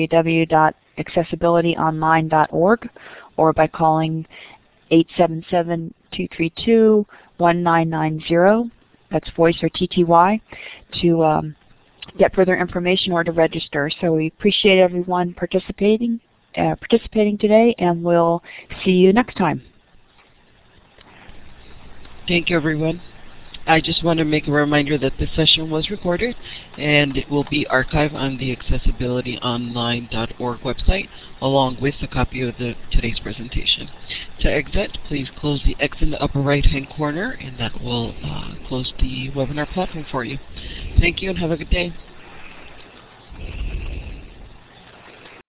www.accessibilityonline.org or by calling 877-232-1990. That's voice or TTY to get further information or to register. So we appreciate everyone participating today, and we'll see you next time. Thank you, everyone. I just want to make a reminder that this session was recorded, and it will be archived on the accessibilityonline.org website, along with a copy of today's presentation. To exit, please close the X in the upper right-hand corner, and that will close the webinar platform for you. Thank you, and have a good day.